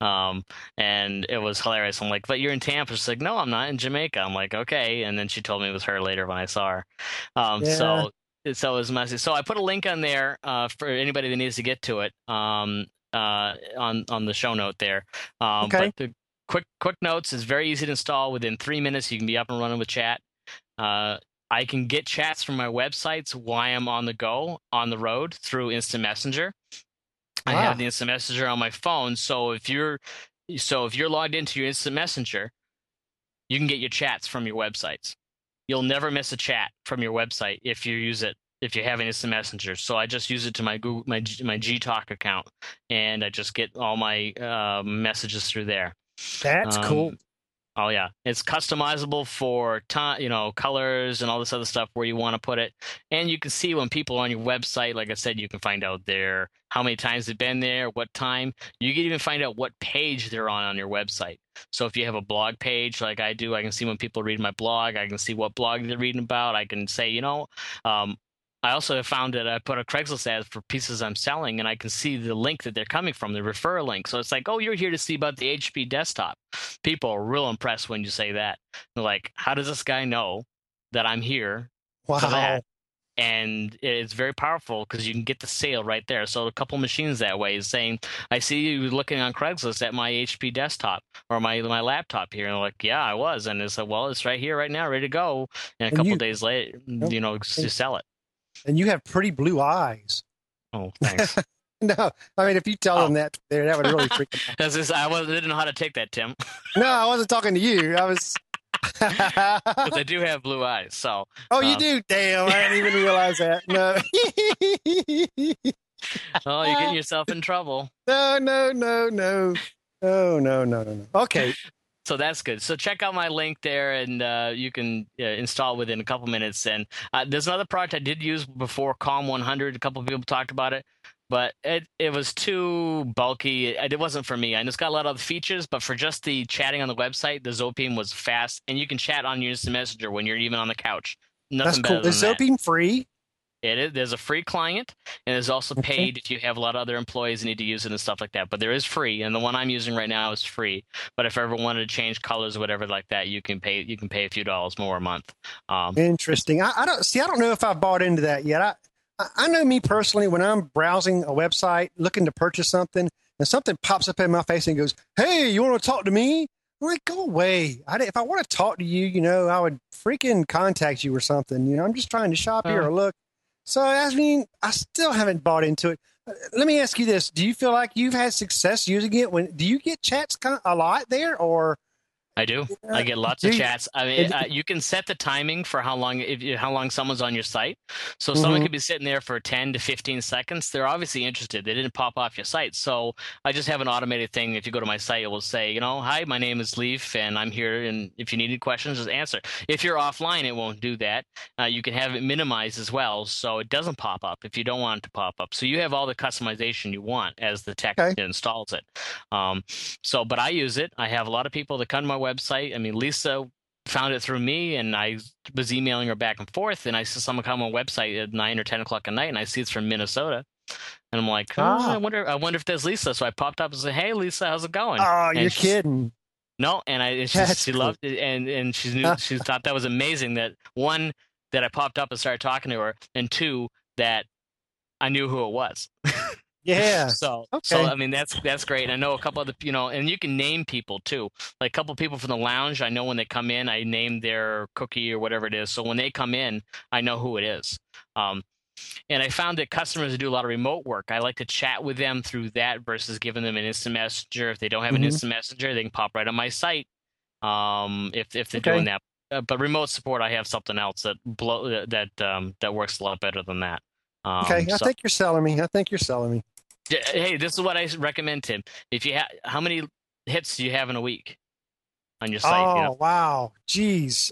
and it was hilarious. I'm like, but you're in Tampa. She's like, no, I'm not in Jamaica. I'm like, okay, and then she told me it was her later when I saw her. So it was messy. So I put a link on there for anybody that needs to get to it on the show note there. Okay. But the quick notes is very easy to install. Within 3 minutes, you can be up and running with chat. I can get chats from my websites while I'm on the go, on the road through Instant Messenger. I have the Instant Messenger on my phone, so if you're logged into your Instant Messenger, you can get your chats from your websites. You'll never miss a chat from your website if you use it. If you have an Instant Messenger, so I just use it to my Gtalk account, and I just get all my messages through there. That's cool. Oh yeah, it's customizable for colors and all this other stuff where you want to put it, and you can see when people are on your website. Like I said, you can find out how many times they've been there, what time. You can even find out what page they're on your website. So if you have a blog page like I do, I can see when people read my blog. I can see what blog they're reading about. I can say, I also have found that I put a Craigslist ad for pieces I'm selling, and I can see the link that they're coming from, the referral link. So it's like, oh, you're here to see about the HP desktop. People are real impressed when you say that. They're like, how does this guy know that I'm here for that? And it's very powerful because you can get the sale right there. So a couple machines that way is saying, I see you looking on Craigslist at my HP desktop or my laptop here. And they're like, yeah, I was. And it's like, well, it's right here, right now, ready to go. And a couple days later, to sell it. And you have pretty blue eyes. Oh, thanks. No, I mean, if you tell them that, that would really freak them out. I didn't know how to take that, Tim. No, I wasn't talking to you. I was. But they do have blue eyes, so. Oh, you do? Damn, I didn't even realize that. No. Oh, you're getting yourself in trouble. No. Oh, no. Okay. So that's good. So check out my link there, and you can install within a couple minutes. And there's another product I did use before, Calm 100. A couple of people talked about it, but it was too bulky. It wasn't for me. And it's got a lot of features, but for just the chatting on the website, the Zopeem was fast, and you can chat on your Instant Messenger when you're even on the couch. Nothing that's cool. Better Is than Zopeem free? It is. There's a free client, and there's also paid if you have a lot of other employees that need to use it and stuff like that. But there is free, and the one I'm using right now is free. But if ever wanted to change colors or whatever like that, you can pay a few dollars more a month. Interesting. I don't know if I bought into that yet. I know me personally, when I'm browsing a website looking to purchase something, and something pops up in my face and goes, "Hey, you want to talk to me?" I'm like, go away. If I want to talk to you, I would freaking contact you or something. I'm just trying to shop here or look. So, I mean, I still haven't bought into it. Let me ask you this. Do you feel like you've had success using it? Do you get chats a lot there, or? I do. I get lots of chats. I mean, you can set the timing for how long someone's on your site. So someone could be sitting there for 10 to 15 seconds. They're obviously interested. They didn't pop off your site. So I just have an automated thing. If you go to my site, it will say, hi, my name is Leaf, and I'm here. And if you need any questions, just answer. If you're offline, it won't do that. You can have it minimized as well, so it doesn't pop up if you don't want it to pop up. So you have all the customization you want as the tech installs it. But I use it. I have a lot of people that come to my website. I mean, Lisa found it through me, and I was emailing her back and forth, and I saw someone come on my website at 9 or 10 o'clock at night, and I see it's from Minnesota. And I'm like, I wonder if there's Lisa. So I popped up and said, hey, Lisa, how's it going? Oh, you're kidding. No, and she loved it, and she thought that was amazing, that one, that I popped up and started talking to her, and two, that I knew who it was. Yeah. So I mean, that's great. And I know a couple other, and you can name people too. Like a couple of people from the lounge, I know when they come in, I name their cookie or whatever it is. So when they come in, I know who it is. And I found that customers who do a lot of remote work, I like to chat with them through that versus giving them an instant messenger. If they don't have an instant messenger, they can pop right on my site. If they're doing that. But remote support, I have something else that works a lot better than that. I think you're selling me. Hey, this is what I recommend, Tim. If you how many hits do you have in a week on your site? Oh, wow. Geez.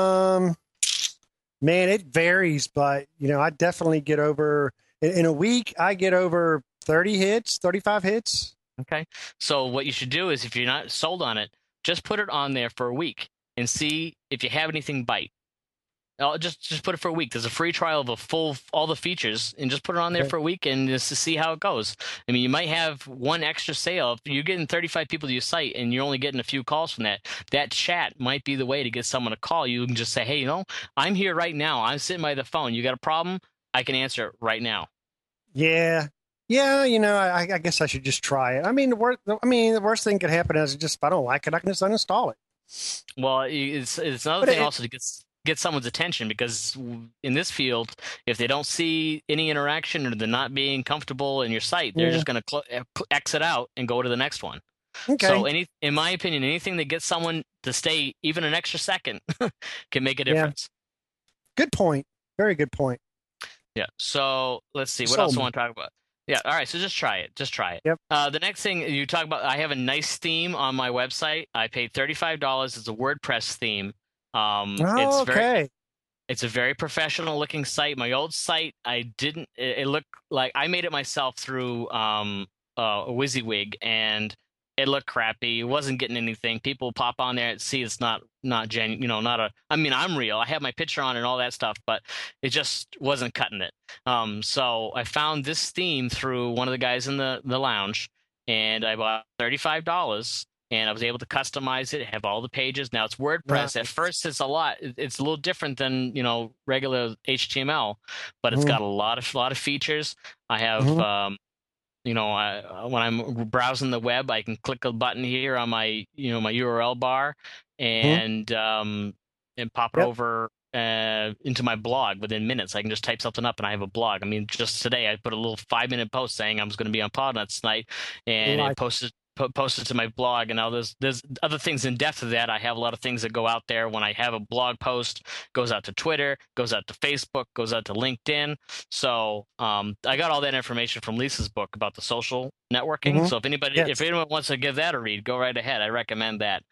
Man, it varies, but I definitely get over in a week. I get over 30 hits, 35 hits. Okay. So what you should do is, if you're not sold on it, just put it on there for a week and see if you have anything bite. Just put it for a week. There's a free trial of all the features, and just put it on there for a week and just to see how it goes. I mean, you might have one extra sale. If you're getting 35 people to your site and you're only getting a few calls from that chat might be the way to get someone to call you and just say, hey, I'm here right now. I'm sitting by the phone. You got a problem? I can answer it right now. Yeah. Yeah, I guess I should just try it. I mean, the worst thing could happen is just, if I don't like it, I can just uninstall it. Well, it's another thing also to get get someone's attention, because in this field, if they don't see any interaction or they're not being comfortable in your site, they're just going to exit out and go to the next one. Okay. So in my opinion, anything that gets someone to stay even an extra second can make a difference. Good point. Very good point. Yeah. So let's see. What else I want to talk about? Yeah. All right. So just try it. Just try it. Yep. The next thing you talk about, I have a nice theme on my website. I paid $35. It's a WordPress theme. It's a very professional looking site. My old site, it looked like I made it myself through a WYSIWYG, and it looked crappy. It wasn't getting anything. People pop on there and see it's not genuine, I'm real. I have my picture on it and all that stuff, but it just wasn't cutting it. So I found this theme through one of the guys in the lounge, and I bought $35. And I was able to customize it, have all the pages. Now it's WordPress. Right. At first, it's a little different than regular HTML, but it's got a lot of features. I have, when I'm browsing the web, I can click a button here on my my URL bar and pop it over into my blog within minutes. I can just type something up and I have a blog. I mean, just today I put a little 5-minute post saying I was going to be on Podnuts tonight, and it posted to my blog. And now there's other things in depth of that. I have a lot of things that go out there when I have a blog post, goes out to Twitter, goes out to Facebook, goes out to LinkedIn. So I got all that information from Lisa's book about the social networking. So if anyone wants to give that a read, go right ahead. I recommend that.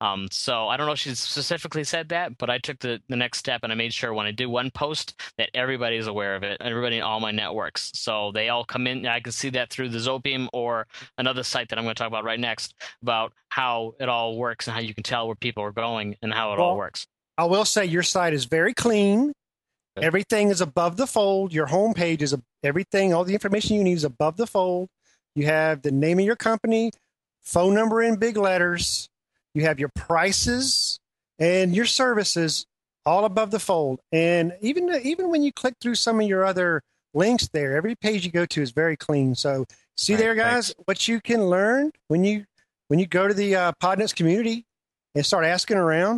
So I don't know if she specifically said that, but I took the next step, and I made sure when I did one post that everybody is aware of it, everybody in all my networks. So they all come in. I can see that through the Zopium or another site that I'm going to talk about right next, about how it all works and how you can tell where people are going and how it all works. I will say your site is very clean. Okay. Everything is above the fold. Your homepage is everything. All the information you need is above the fold. You have the name of your company, phone number in big letters. You have your prices and your services all above the fold. And even when you click through some of your other links there, every page you go to is very clean. So see there, guys, what you can learn when you go to the Podnuts community and start asking around.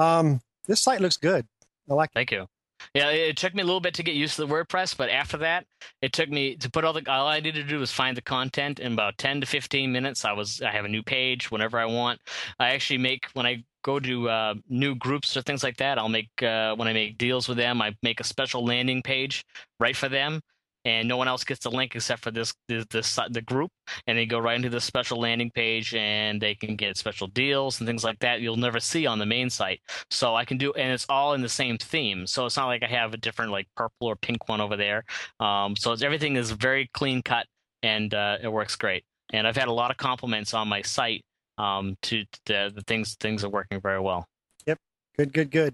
This site looks good. I like it. Thank you. Yeah, it took me a little bit to get used to the WordPress, but after that, it took me to put all I needed to do was find the content in about 10 to 15 minutes. I have a new page whenever I want. I actually when I go to new groups or things like that, I'll make when I make deals with them, I make a special landing page right for them. And no one else gets the link except for the group, and they go right into the special landing page, and they can get special deals and things like that you'll never see on the main site. So I can do, and it's all in the same theme. So it's not like I have a different like purple or pink one over there. So everything is very clean cut, and it works great. And I've had a lot of compliments on my site to the things are working very well. Yep, good.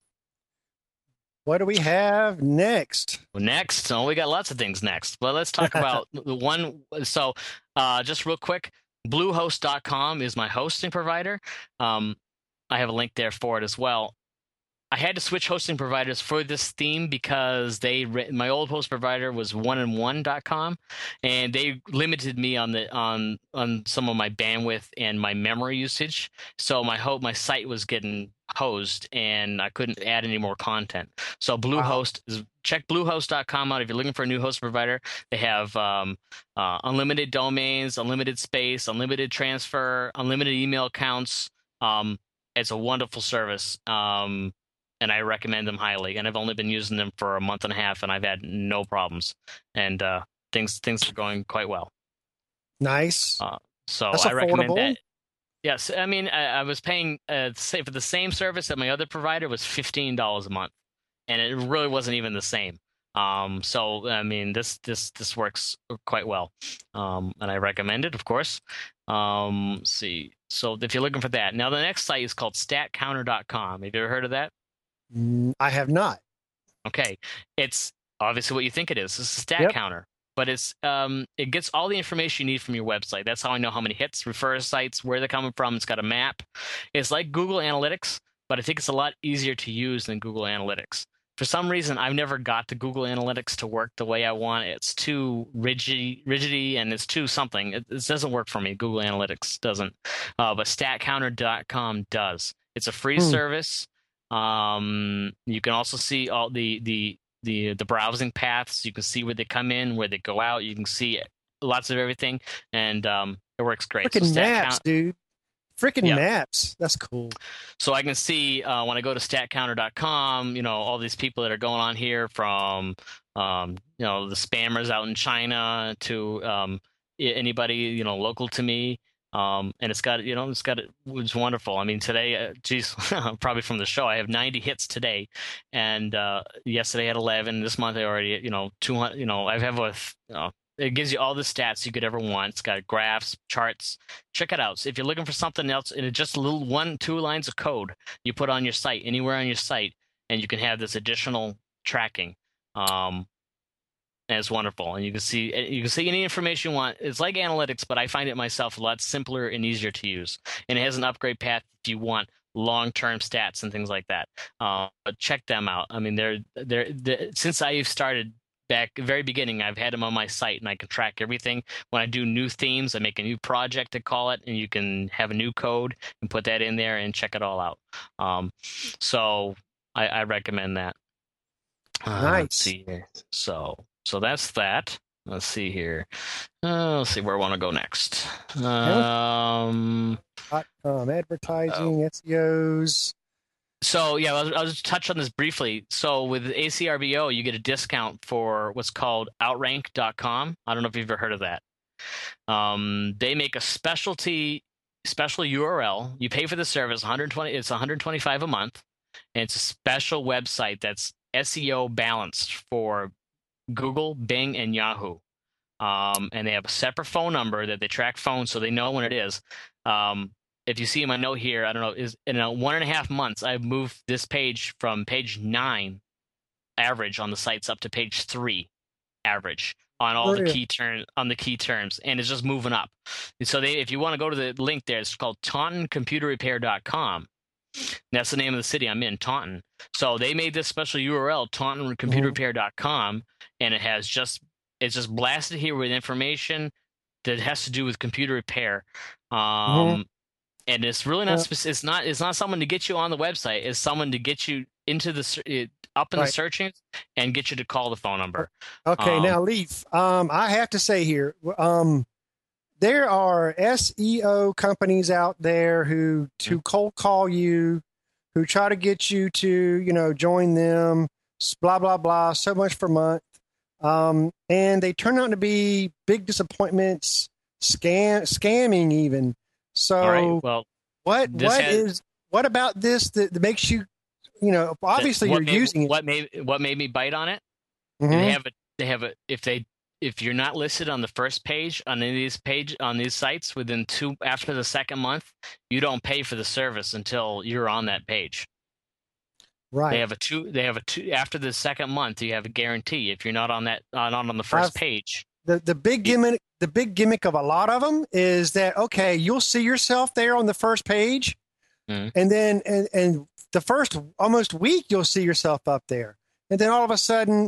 What do we have next? Next, we got lots of things next. But let's talk about the one. So just real quick, Bluehost.com is my hosting provider. I have a link there for it as well. I had to switch hosting providers for this theme because my old host provider was oneandone.com, and they limited me on some of my bandwidth and my memory usage. So my site was getting hosed, and I couldn't add any more content. So Bluehost check Bluehost.com out if you're looking for a new host provider. They have unlimited domains, unlimited space, unlimited transfer, unlimited email accounts. It's a wonderful service. And I recommend them highly. And I've only been using them for a month and a half, and I've had no problems. And things are going quite well. Nice. So I recommend that. Yes, I mean I was paying for the same service that my other provider was $15 a month, and it really wasn't even the same. So I mean this works quite well, and I recommend it, of course. Let's see. So if you're looking for that, now the next site is called StatCounter.com. Have you ever heard of that? I have not. Okay, it's obviously what you think it is. It's a stat counter, but it gets all the information you need from your website. That's how I know how many hits, refers sites, where they're coming from. It's got a map. It's like Google Analytics, but I think it's a lot easier to use than Google Analytics. For some reason, I've never got the Google Analytics to work the way I want. It's too rigidy, and it's too something. It doesn't work for me. Google Analytics doesn't, but StatCounter.com does. It's a free service. You can also see all the browsing paths. You can see where they come in, where they go out. You can see lots of everything, and it works great. Freaking so maps, count, dude. Freaking yeah. maps. That's cool. So I can see when I go to statcounter.com, all these people that are going on here from, the spammers out in China to anybody, local to me. And it's wonderful. I mean, today, probably from the show, I have 90 hits today. And yesterday I had 11. This month I already, 200, I have it gives you all the stats you could ever want. It's got graphs, charts. Check it out. So if you're looking for something else, and it's just a little 1-2 lines of code you put on your site, anywhere on your site, and you can have this additional tracking. And it's wonderful. And you can see any information you want. It's like analytics, but I find it myself a lot simpler and easier to use. And it has an upgrade path if you want long-term stats and things like that. But check them out. I mean, they're since I've started back very beginning, I've had them on my site, and I can track everything. When I do new themes, I make a new project to call it, and you can have a new code and put that in there and check it all out. So I recommend that. Nice. Let's see here. So that's that. Let's see here. Let's see where I want to go next. Advertising, SEOs. So yeah, I'll just touch on this briefly. So with ACRBO, you get a discount for what's called Outrank.com. I don't know if you've ever heard of that. They make a special URL. You pay for the service, It's $125 a month, and it's a special website that's SEO balanced for Google, Bing, and Yahoo. And they have a separate phone number that they track phones, so they know when it is. If you see my note here, I don't know, is in 1.5 months, I've moved this page from page 9 average on the sites up to page 3 average on all the key terms, and it's just moving up. And so if you want to go to the link there, it's called TauntonComputerRepair.com. That's the name of the city I'm in, Taunton. So they made this special URL, TauntonComputerRepair.com, and it's just blasted here with information that has to do with computer repair. And it's really not it's not someone to get you on the website. It's someone to get you into the up in the searchings and get you to call the phone number. Okay, now Leaf, I have to say here, there are SEO companies out there who cold call you, who try to get you to join them. Blah blah blah. So much per month, and they turn out to be big disappointments, scamming even. So, all right, well, what about this that makes you, obviously you're using it. What made me bite on it? Mm-hmm. They have if you're not listed on the first page on any of these sites after the second month, you don't pay for the service until you're on that page. Right. They have a two after the second month. You have a guarantee if you're not on the first page. The big gimmick of a lot of them is that, okay, you'll see yourself there on the first page, and then and the first almost week you'll see yourself up there, and then all of a sudden,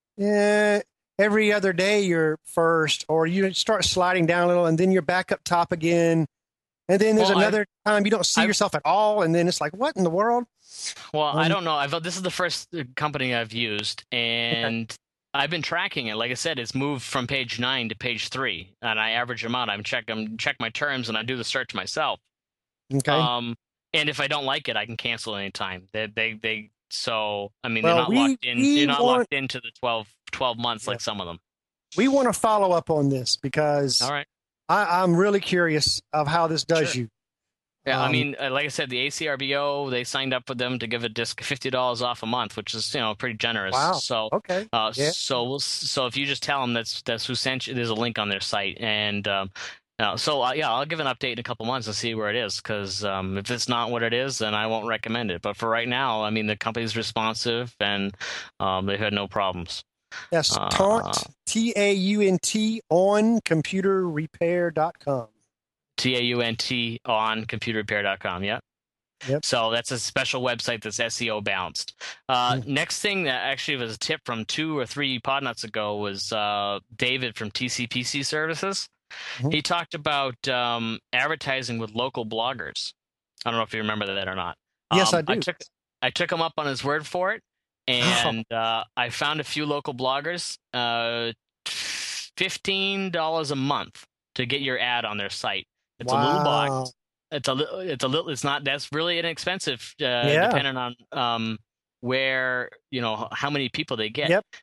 every other day you're first, or you start sliding down a little, and then you're back up top again, and then there's another time you don't see yourself at all, and then it's like, what in the world? Well, I don't know. This is the first company I've used, and I've been tracking it. Like I said, it's moved from page 9 to page 3, and I average them out. I check my terms, and I do the search myself. Okay. And if I don't like it, I can cancel anytime. So I mean, they're not locked in. You're not locked into the 12 months like some of them. We want to follow up on this because all right, I'm really curious of how this does you. Yeah, I mean, like I said, the ACRBO, they signed up with them to give a disc $50 off a month, which is pretty generous. Wow. So okay. So if you just tell them that's who sent you, there's a link on their site, and I'll give an update in a couple months and see where it is, because if it's not what it is, then I won't recommend it. But for right now, I mean, the company's responsive, and they've had no problems. Yes, Taunt, TAUNT on computerrepair.com. TAUNT on computerrepair.com. Yeah. Yep. So that's a special website that's SEO balanced. Next thing that actually was a tip from 2 or 3 podnuts ago was David from TCPC Services. Mm-hmm. He talked about advertising with local bloggers. I don't know if you remember that or not. Yes, I do. I took him up on his word for it, and I found a few local bloggers. $15 a month to get your ad on their site. It's a little box. It's a little. It's not. That's really inexpensive, depending on where how many people they get. Yep.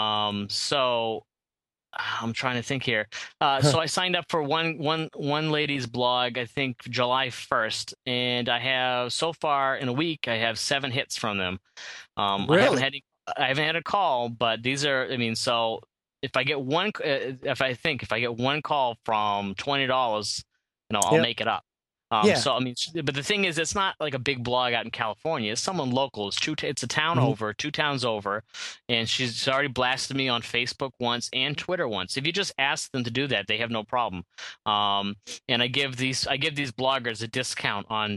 So I'm trying to think here. So I signed up for one lady's blog, I think July 1st, and I have so far in a week I have 7 hits from them. Really? I haven't had a call, but these are. I mean, so if I get if I get one call from $20, I'll make it up. So I mean, but the thing is, it's not like a big blog out in California. It's someone local. It's a town over, 2 towns over, and she's already blasted me on Facebook once and Twitter once. If you just ask them to do that, they have no problem. And I give these bloggers a discount on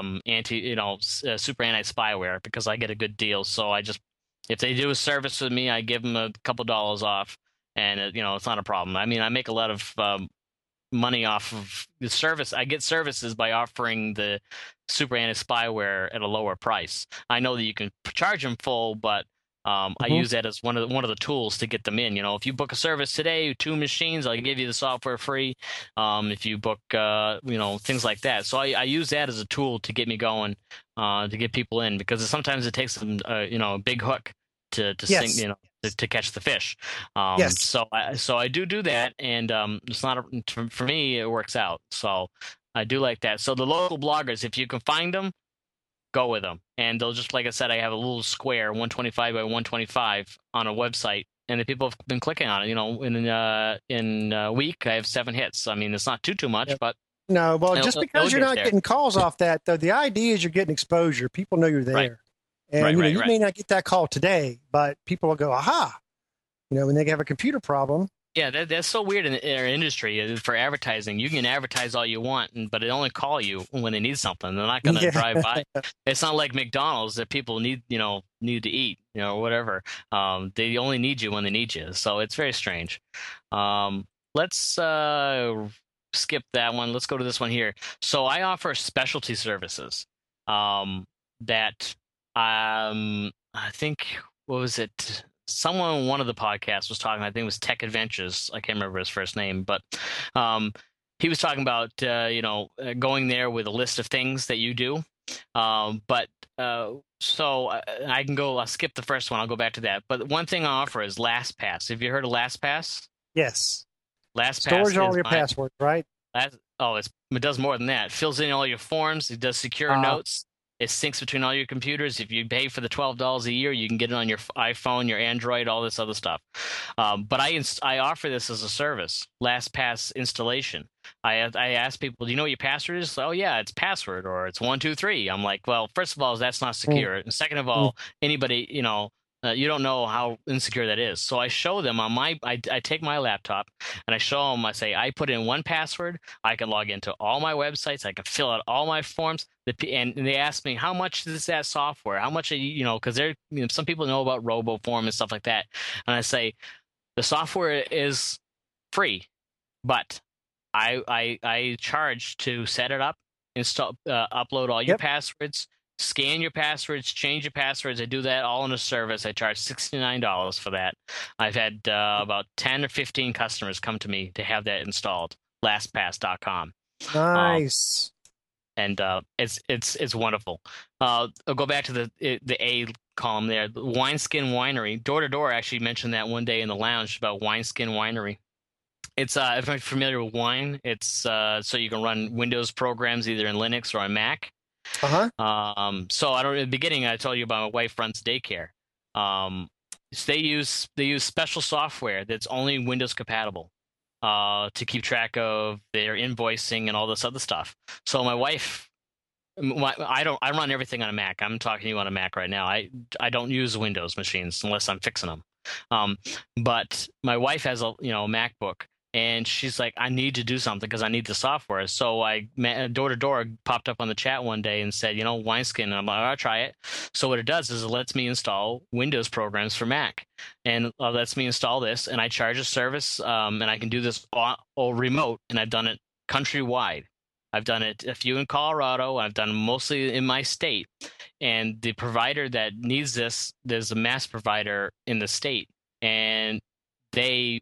super anti-spyware because I get a good deal. So if they do a service with me, I give them a couple dollars off, and it's not a problem. I mean, I make a lot of money off of the service. I get services by offering the super anti-spyware at a lower price. I know that you can charge them full, but I use that as one of the tools to get them in. If you book a service today, 2 machines, I'll give you the software free. If you book, things like that. So I use that as a tool to get me going, to get people in, because sometimes it takes them, a big hook to sink, to catch the fish. So I do that, and it's not for me. It works out. So I do like that. So the local bloggers, if you can find them, go with them, and they'll just, like I said, I have a little square 125 by 125 on a website, and the people have been clicking on it. In a week I have 7 hits. I mean, it's not too much, but no. Well, just because you're not getting calls off that, though, the idea is you're getting exposure. People know you're there. Right. And you may not get that call today, but people will go, aha, when they have a computer problem. Yeah, that's so weird in our industry for advertising. You can advertise all you want, but they only call you when they need something. They're not going to drive by. It's not like McDonald's that people need to eat, whatever. They only need you when they need you. So it's very strange. Let's skip that one. Let's go to this one here. So I offer specialty services that I think, what was it? Someone on one of the podcasts was talking, I think it was Tech Adventures. I can't remember his first name, but he was talking about, going there with a list of things that you do. So I can I'll skip the first one. I'll go back to that. But one thing I offer is LastPass. Have you heard of LastPass? Yes. LastPass stores all your passwords, right? It does more than that. It fills in all your forms. It does secure notes. It syncs between all your computers. If you pay for the $12 a year, you can get it on your iPhone, your Android, all this other stuff. But I offer this as a service, LastPass installation. I ask people, do you know what your password is? Oh, yeah, it's password, or it's 123. I'm like, well, first of all, that's not secure. And second of all, anybody, you don't know how insecure that is. So I show them on I take my laptop and I show them, I say, I put in one password. I can log into all my websites. I can fill out all my forms. And they ask me, how much is that software? How much, because some people know about RoboForm and stuff like that. And I say, the software is free, but I charge to set it up, install, upload all your passwords, scan your passwords, change your passwords. I do that all in a service. I charge $69 for that. I've had about 10 or 15 customers come to me to have that installed. LastPass.com. Nice. And it's wonderful. I'll go back to the A column there. The Wineskin Winery. Door to Door actually mentioned that one day in the lounge about Wineskin Winery. It's if you're familiar with Wine, it's so you can run Windows programs either in Linux or on Mac. So in the beginning I told you about my wife runs daycare. So they use special software that's only Windows compatible to keep track of their invoicing and all this other stuff. So my wife, I run everything on a Mac. I'm talking to you on a Mac right now. I don't use Windows machines unless I'm fixing them. But my wife has a MacBook. And she's like, I need to do something because I need the software. So Door to Door popped up on the chat one day and said, Wineskin. And I'm like, I'll try it. So what it does is it lets me install Windows programs for Mac. And lets me install this. And I charge a service. And I can do this all remote. And I've done it countrywide. I've done it a few in Colorado. I've done mostly in my state. and the provider that needs this, there's a mass provider in the state, and they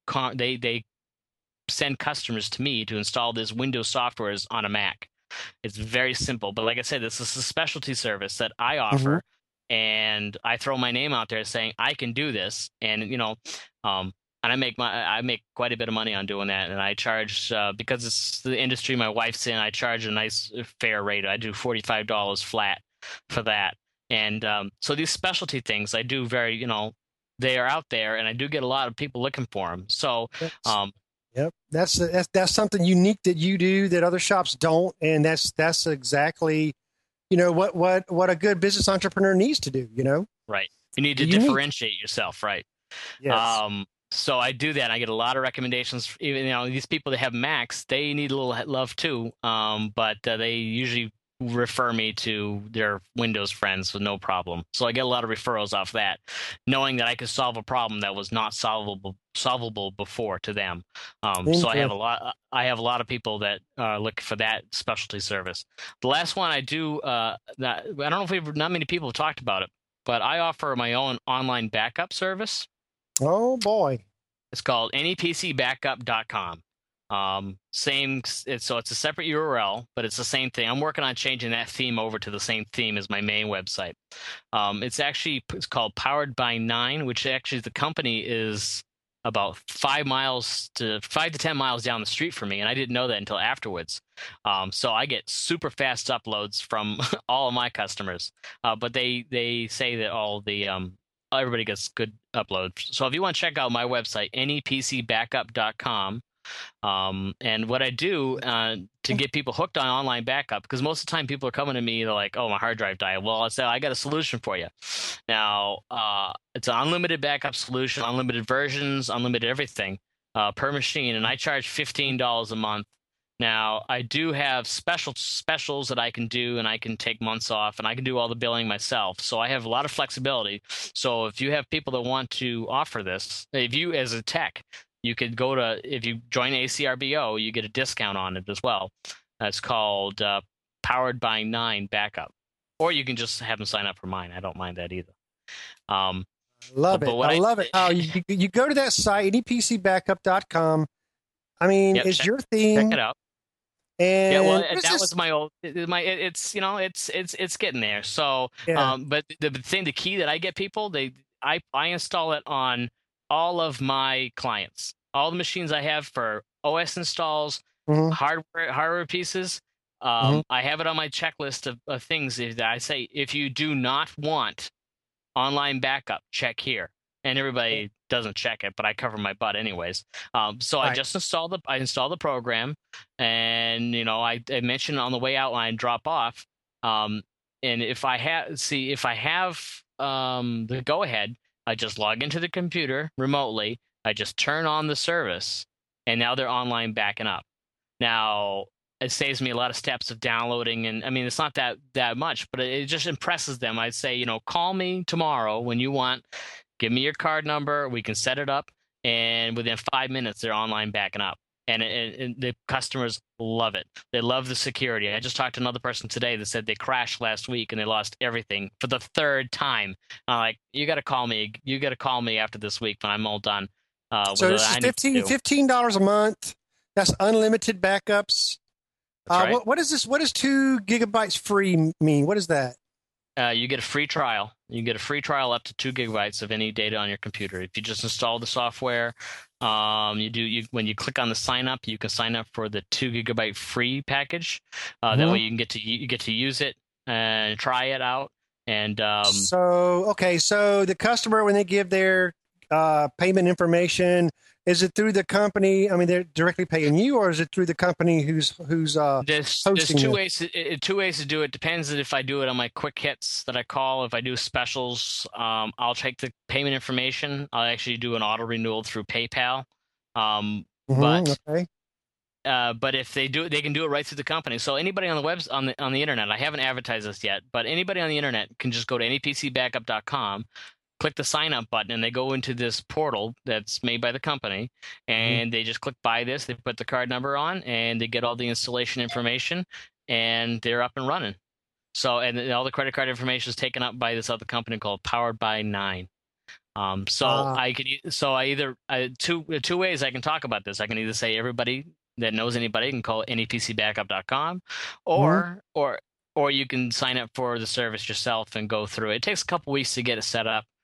send customers to me to install this Windows software on a Mac. It's very simple, but like I said, this is a specialty service that I offer, and I throw my name out there saying I can do this, and and I make quite a bit of money on doing that, and I charge because it's the industry my wife's in. I charge a nice fair rate. I do $45 flat for that, and so these specialty things I do very they are out there, and I do get a lot of people looking for them. So. Yep, that's something unique that you do that other shops don't, and that's exactly, what a good business entrepreneur needs to do. Right. You need to differentiate yourself, right? Yes. So I do that. I get a lot of recommendations. Even these people that have Macs, they need a little love too. But they usually refer me to their Windows friends with no problem. So I get a lot of referrals off that, knowing that I could solve a problem that was not solvable before to them. So I have a lot of people that look for that specialty service. The last one I do, I don't know if not many people have talked about it, but I offer my own online backup service. Oh boy. It's called nepcbackup.com. So it's a separate URL, but it's the same thing. I'm working on changing that theme over to the same theme as my main website. It's called Powered by 9, which actually the company is about 5 to 10 miles down the street from me, and I didn't know that until afterwards. So I get super fast uploads from all of my customers, but they say that everybody gets good uploads. So if you want to check out my website, nepcbackup.com. And what I do to get people hooked on online backup, because most of the time people are coming to me, they're like, "Oh, my hard drive died." Well, I say, I got a solution for you. Now, it's an unlimited backup solution, unlimited versions, unlimited everything per machine, and I charge $15 a month. Now, I do have specials that I can do, and I can take months off, and I can do all the billing myself. So I have a lot of flexibility. So if you have people that want to offer this, if you as a tech, you could if you join ACRBO, you get a discount on it as well. It's called Powered by 9 Backup. Or you can just have them sign up for mine. I don't mind that either. Love it. I love it. Oh, you go to that site, nepcbackup.com. I mean, it's your theme. Check it out. And that was my old. It's getting there. So, but the key that I get people, I install it on all of my clients, all the machines I have for OS installs, hardware pieces. I have it on my checklist of things that I say, if you do not want online backup, check here. And everybody doesn't check it, but I cover my butt anyways. So I just install the program, and I mentioned on the way out when I drop off. And if I have the go ahead, I just log into the computer remotely. I just turn on the service, and now they're online backing up. Now, it saves me a lot of steps of downloading, and I mean, it's not that much, but it just impresses them. I'd say, call me tomorrow when you want. Give me your card number. We can set it up, and within 5 minutes, they're online backing up. And the customers love it. They love the security. I just talked to another person today that said they crashed last week and they lost everything for the third time. I'm like, you got to call me. You got to call me after this week when I'm all done. So this is $15 a month. That's unlimited backups. Right. What is this? What does 2 gigabytes free mean? What is that? You get a free trial. You get a free trial up to 2 gigabytes of any data on your computer. If you just install the software, when you click on the sign up, you can sign up for the 2 gigabyte free package. That way you get to use it and try it out. And so the customer, when they give their payment information, is it through the company? I mean, they're directly paying you, or is it through the company who's there's two ways to do it. Depends if I do it on my quick hits that I call. If I do specials, I'll take the payment information. I'll actually do an auto renewal through PayPal. But if they do, they can do it right through the company. So anybody on the on the internet, I haven't advertised this yet, but anybody on the internet can just go to nepcbackup.com. Click the sign up button, and they go into this portal that's made by the company, and they just click buy this. They put the card number on, and they get all the installation information, and they're up and running. So, and all the credit card information is taken up by this other company called Powered by Nine. So I either two ways I can talk about this. I can either say everybody that knows anybody can call netpcbackup.com, or you can sign up for the service yourself and go through it. It takes a couple weeks to get it set up.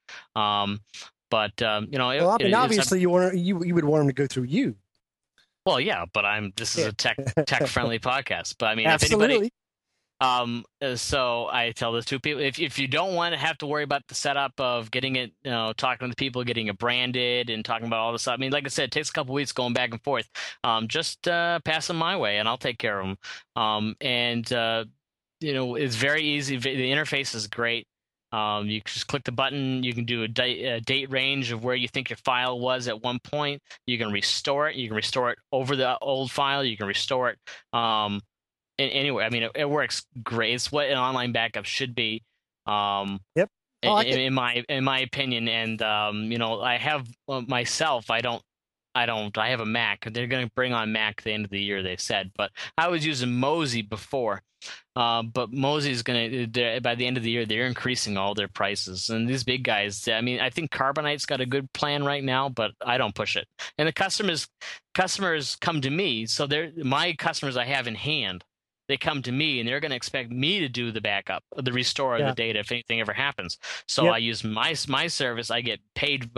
Obviously you would want them to go through you. Well, yeah, but this is a tech friendly podcast. But I mean, absolutely. If anybody, so I tell this to people: if you don't want to have to worry about the setup of getting it, talking to the people, getting it branded, and talking about all this stuff. I mean, like I said, it takes a couple weeks going back and forth. Just pass them my way, and I'll take care of them. It's very easy. The interface is great. You just click the button. You can do a date range of where you think your file was at one point. You can restore it. You can restore it over the old file. You can restore it anyway. I mean, it works great. It's what an online backup should be. Yep. In my opinion, and I have myself. I have a Mac. They're going to bring on Mac at the end of the year, they said. But I was using Mozy before. But Mozy is going to, by the end of the year, they're increasing all their prices. And these big guys, I mean, I think Carbonite's got a good plan right now, but I don't push it. And the customers come to me. So my customers I have in hand, they come to me and they're going to expect me to do the backup, the restore of the data if anything ever happens. So I use my service. I get paid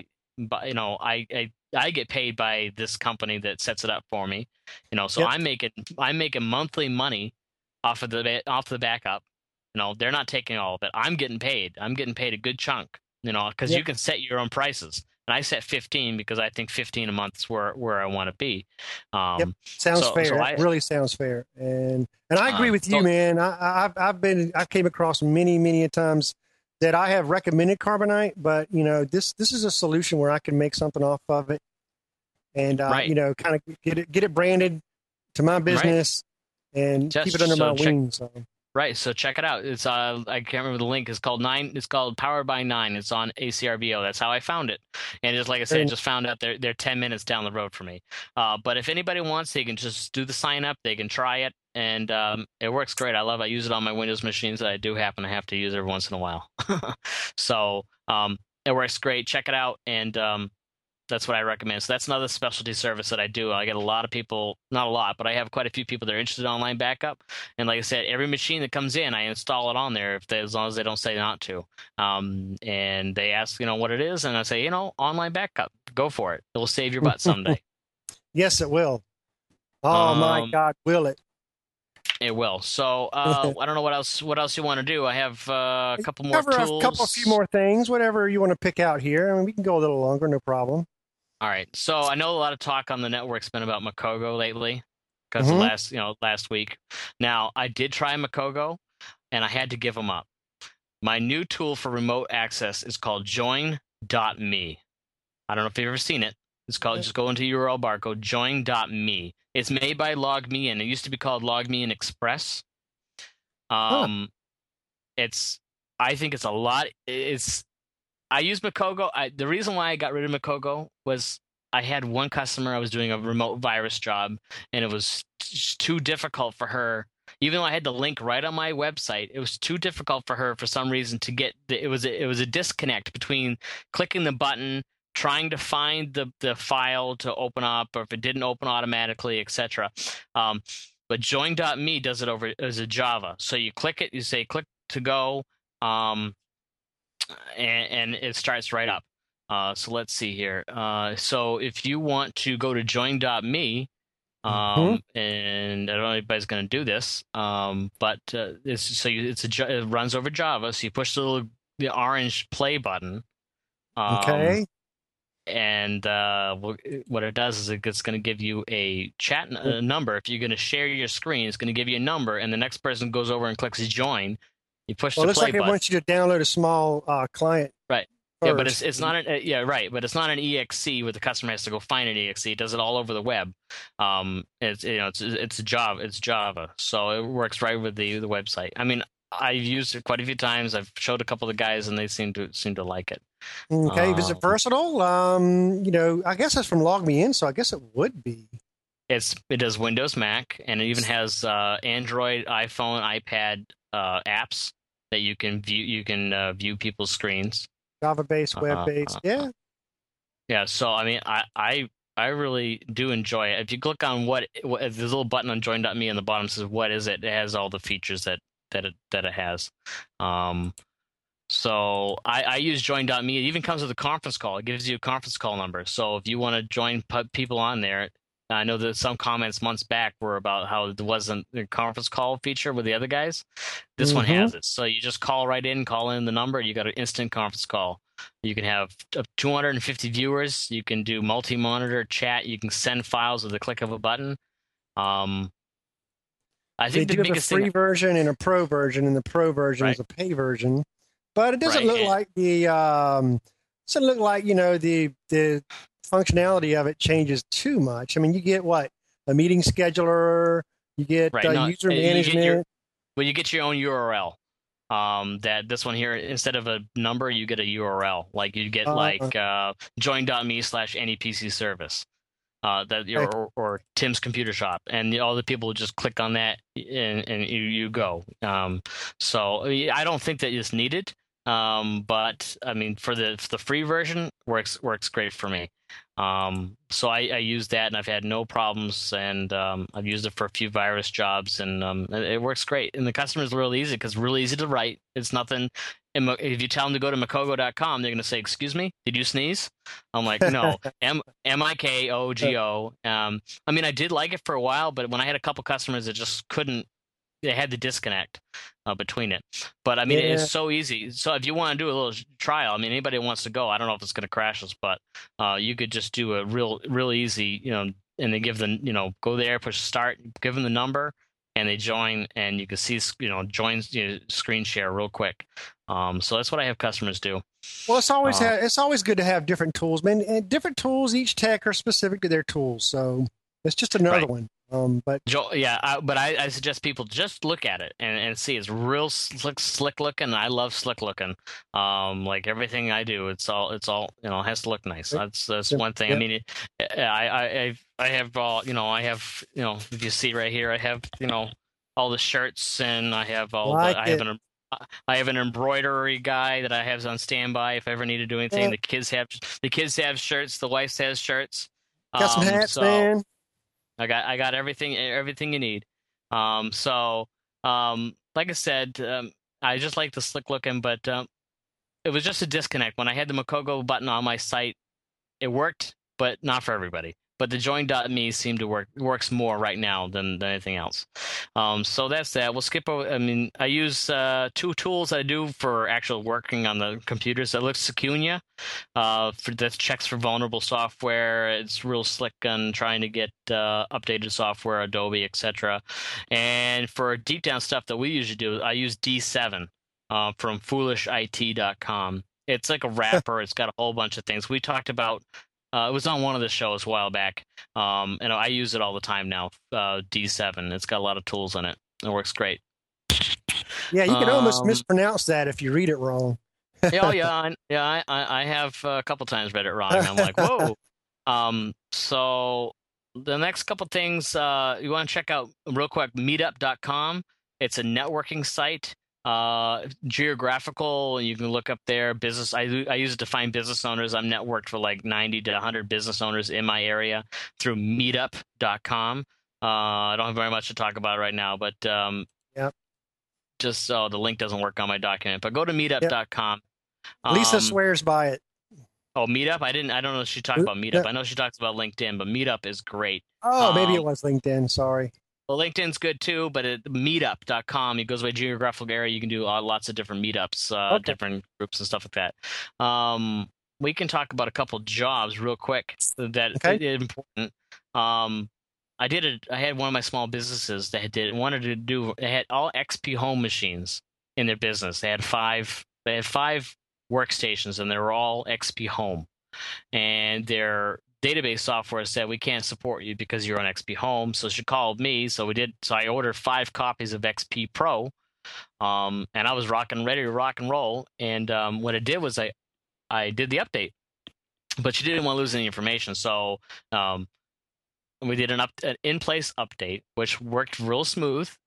I get paid by this company that sets it up for me, So I'm making monthly money off the backup. They're not taking all of it. I'm getting paid. I'm getting paid a good chunk, because you can set your own prices. And I set 15 because I think 15 a month is where I want to be. Sounds fair. It really sounds fair. And I agree with you, man. I came across many times that I have recommended Carbonite, but this is a solution where I can make something off of it, and kind of get it branded to my business and keep it under my wings. Right, so check it out. It's I can't remember the link. It's called Powered by Nine. It's on ACRBO. That's how I found it. And just like I said, I just found out they're 10 minutes down the road for me. But if anybody wants, they can just do the sign up. They can try it, and it works great. I love it. I use it on my Windows machines that I do happen to have to use every once in a while. So it works great. Check it out, and that's what I recommend. So that's another specialty service that I do. I get a lot of people, not a lot, but I have quite a few people that are interested in online backup. And like I said, every machine that comes in, I install it on there as long as they don't say not to. And they ask, what it is, and I say, online backup. Go for it. It will save your butt someday. Yes, it will. Oh my God, will it? It will. So I don't know what else you want to do. I have a couple more tools. A few more things, whatever you want to pick out here. I mean, we can go a little longer, no problem. All right. So I know a lot of talk on the network's been about Macogo lately because last week. Now, I did try Macogo, and I had to give them up. My new tool for remote access is called join.me. I don't know if you've ever seen it. It's called, just go into URL bar, go join.me. It's made by LogMeIn. It used to be called LogMeIn Express. I think it's a lot. I use Macogo. The reason why I got rid of Macogo was I had one customer. I was doing a remote virus job, and it was too difficult for her. Even though I had the link right on my website, it was too difficult for her for some reason to get. It was a disconnect between clicking the button, trying to find the file to open up, or if it didn't open automatically, etc. But join.me does it over as a Java. So you click it, you say click to go, and it starts right up. So let's see here. So if you want to go to join.me, and I don't know if anybody's going to do this, but it runs over Java. So you push the orange play button. Okay. And what it does is it's going to give you a chat number. If you're going to share your screen, it's going to give you a number, and the next person goes over and clicks join. You push the play button. It looks like it wants you to download a small client. Right. First. Yeah, but it's not right. But it's not an exe where the customer has to go find an exe. It does it all over the web. It's Java. It's Java, so it works right with the website. I mean, I've used it quite a few times. I've showed a couple of guys, and they seem to like it. Okay, is it versatile? I guess it's from LogMeIn, so I guess it would be. It does Windows, Mac, and it even has Android, iPhone, iPad, apps that you can view. You can view people's screens. Java-based, web-based. Yeah. Yeah. So I mean, I really do enjoy it. If you click on what there's a little button on join.me on the bottom says what is it? It has all the features that it has. So I use join.me. It even comes with a conference call. It gives you a conference call number. So if you want to join people on there, I know that some comments months back were about how there wasn't a conference call feature with the other guys. This one has it. So you just call in the number, you got an instant conference call. You can have 250 viewers. You can do multi-monitor chat. You can send files with the click of a button. I think they do have a free version and a pro version, and the pro version is a pay version. But it doesn't look like the the functionality of it changes too much. I mean, you get what? A meeting scheduler, you get user management. You get your own URL. That this one here, instead of a number, you get a URL. Like you get join.me/any PC service. Or Tim's Computer Shop, and all the people just click on that and you go. So I don't think that it's needed. But I mean, for the free version works great for me. So I use that, and I've had no problems, and I've used it for a few virus jobs, and it works great. And the customer's really easy because it's really easy to write. It's nothing. If you tell them to go to Makogo.com, they're going to say, "Excuse me, did you sneeze?" I'm like, "No, Mikogo." I mean, I did like it for a while, but when I had a couple customers that just couldn't, they had the disconnect between it. But I mean, it's so easy. So if you want to do a little trial, I mean, anybody wants to go. I don't know if it's going to crash us, but you could just do a real easy, and they give go there, push start, give them the number, and they join, and you can see, join screen share real quick. So that's what I have customers do. Well, it's always good to have different tools, man. And different tools, each tech are specific to their tools. So it's just another one. But I suggest people just look at it and see. It's real slick looking. I love slick looking. Like everything I do, it's all has to look nice. That's one thing. I mean, I have if you see right here, I have all the shirts, and I have I have an embroidery guy that I have on standby if I ever need to do anything. The kids have shirts. The wife has shirts. Got some hats, man. I got everything you need. Like I said, I just like the slick looking, but it was just a disconnect. When I had the Makogo button on my site, it worked, but not for everybody. But the join.me seemed to works more right now than anything else. So that's that. We'll skip over. I mean, I use two tools I do for actual working on the computers. I look Secunia that checks for vulnerable software. It's real slick on trying to get updated software, Adobe, etc. And for deep down stuff that we usually do, I use D7 from foolishit.com. It's like a wrapper. It's got a whole bunch of things. We talked about. It was on one of the shows a while back, and I use it all the time now. D7. It's got a lot of tools in it. It works great. Yeah, you can almost mispronounce that if you read it wrong. I have a couple times read it wrong. I'm like, whoa. So the next couple things you want to check out real quick. Meetup.com. It's a networking site. Geographical, you can look up there. Business, I use it to find business owners. I'm networked for like 90 to 100 business owners in my area through meetup.com. I don't have very much to talk about right now, but just the link doesn't work on my document. But go to meetup.com. Lisa swears by it. Oh, Meetup? I don't know if she talked about Meetup. I know she talks about LinkedIn, but Meetup is great. Oh, maybe it was LinkedIn. Sorry. Well, LinkedIn's good too, but at meetup.com, it goes by geographical area. You can do lots of different meetups, different groups and stuff like that. We can talk about a couple jobs real quick that are important. I had one of my small businesses that they had all XP home machines in their business. They had five workstations, and they were all XP home. And their database software said, we can't support you because you're on XP Home. So she called me. So we did. So I ordered 5 copies of XP Pro, and I was ready to rock and roll. And what I did was I did the update, but she didn't want to lose any information. So we did an in-place update, which worked real smooth.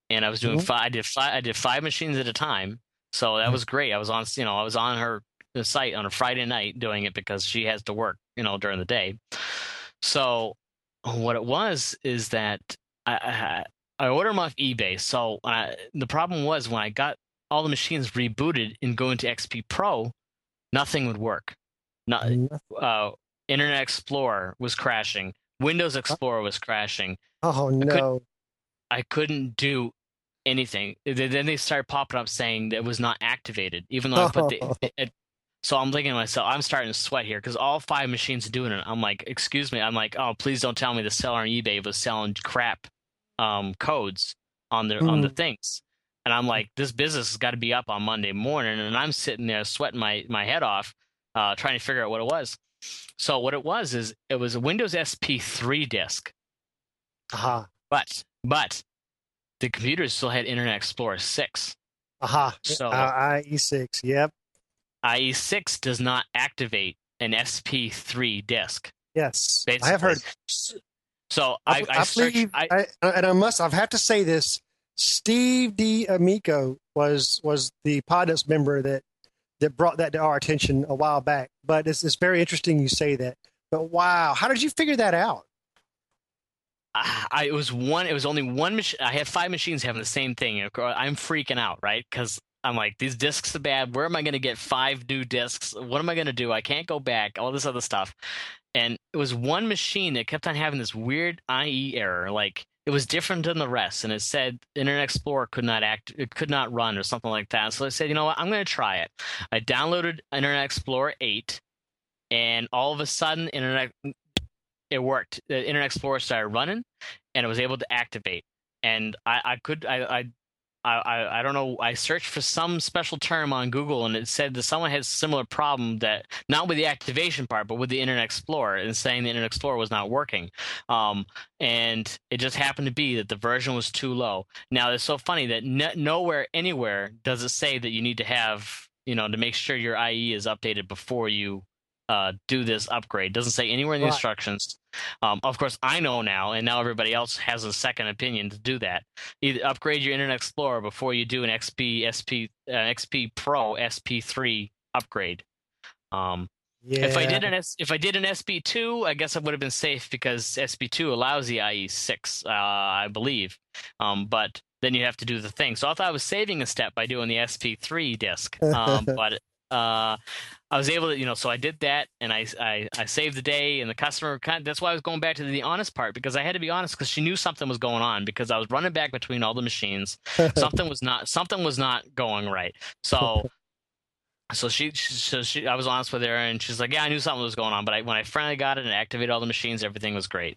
and I was doing I did 5 machines at a time. So that was great. I was on her site on a Friday night doing it because she has to work, during the day. So what it was is that I ordered them off eBay. So the problem was when I got all the machines rebooted and go into XP Pro, nothing would work. Internet Explorer was crashing. Windows Explorer was crashing. Oh, no. I couldn't do anything. Then they started popping up saying that it was not activated, even though I put so I'm thinking to myself, I'm starting to sweat here because all 5 machines are doing it. I'm like, excuse me. I'm like, oh, please don't tell me the seller on eBay was selling crap codes on the things. And I'm like, this business has got to be up on Monday morning, and I'm sitting there sweating my head off, trying to figure out what it was. So what it was is it was a Windows SP3 disk. But the computer still had Internet Explorer 6. So IE6, yep. IE6 does not activate an SP3 disk. Yes, basically. I have heard. So I believe, I have to say this. Steve D'Amico was the Podnuts member that brought that to our attention a while back. But it's very interesting you say that. But wow, how did you figure that out? It was only one machine. I had 5 machines having the same thing. I'm freaking out, right? Because I'm like, these discs are bad. Where am I going to get 5 new discs? What am I going to do? I can't go back. All this other stuff. And it was one machine that kept on having this weird IE error. Like, it was different than the rest. And it said Internet Explorer could not run or something like that. So I said, you know what? I'm going to try it. I downloaded Internet Explorer 8. And all of a sudden, it worked. The Internet Explorer started running, and it was able to activate. And I don't know. I searched for some special term on Google, and it said that someone had a similar problem, that not with the activation part, but with the Internet Explorer, and saying the Internet Explorer was not working. And it just happened to be that the version was too low. Now, it's so funny that nowhere, anywhere does it say that you need to have, to make sure your IE is updated before you do this upgrade. It doesn't say anywhere in the instructions. Of course, I know now, and now everybody else has a second opinion to do that. Either upgrade your Internet Explorer before you do an XP Pro SP3 upgrade. If I did an SP2, I guess I would have been safe because SP2 allows the IE6, I believe. But then you have to do the thing. So I thought I was saving a step by doing the SP3 disk. But I was able to, so I did that, and I saved the day, and the customer that's why I was going back to the honest part, because I had to be honest, because she knew something was going on, because I was running back between all the machines. something was not going right. So I was honest with her, and she's like, yeah, I knew something was going on, but when I finally got it and activated all the machines, everything was great.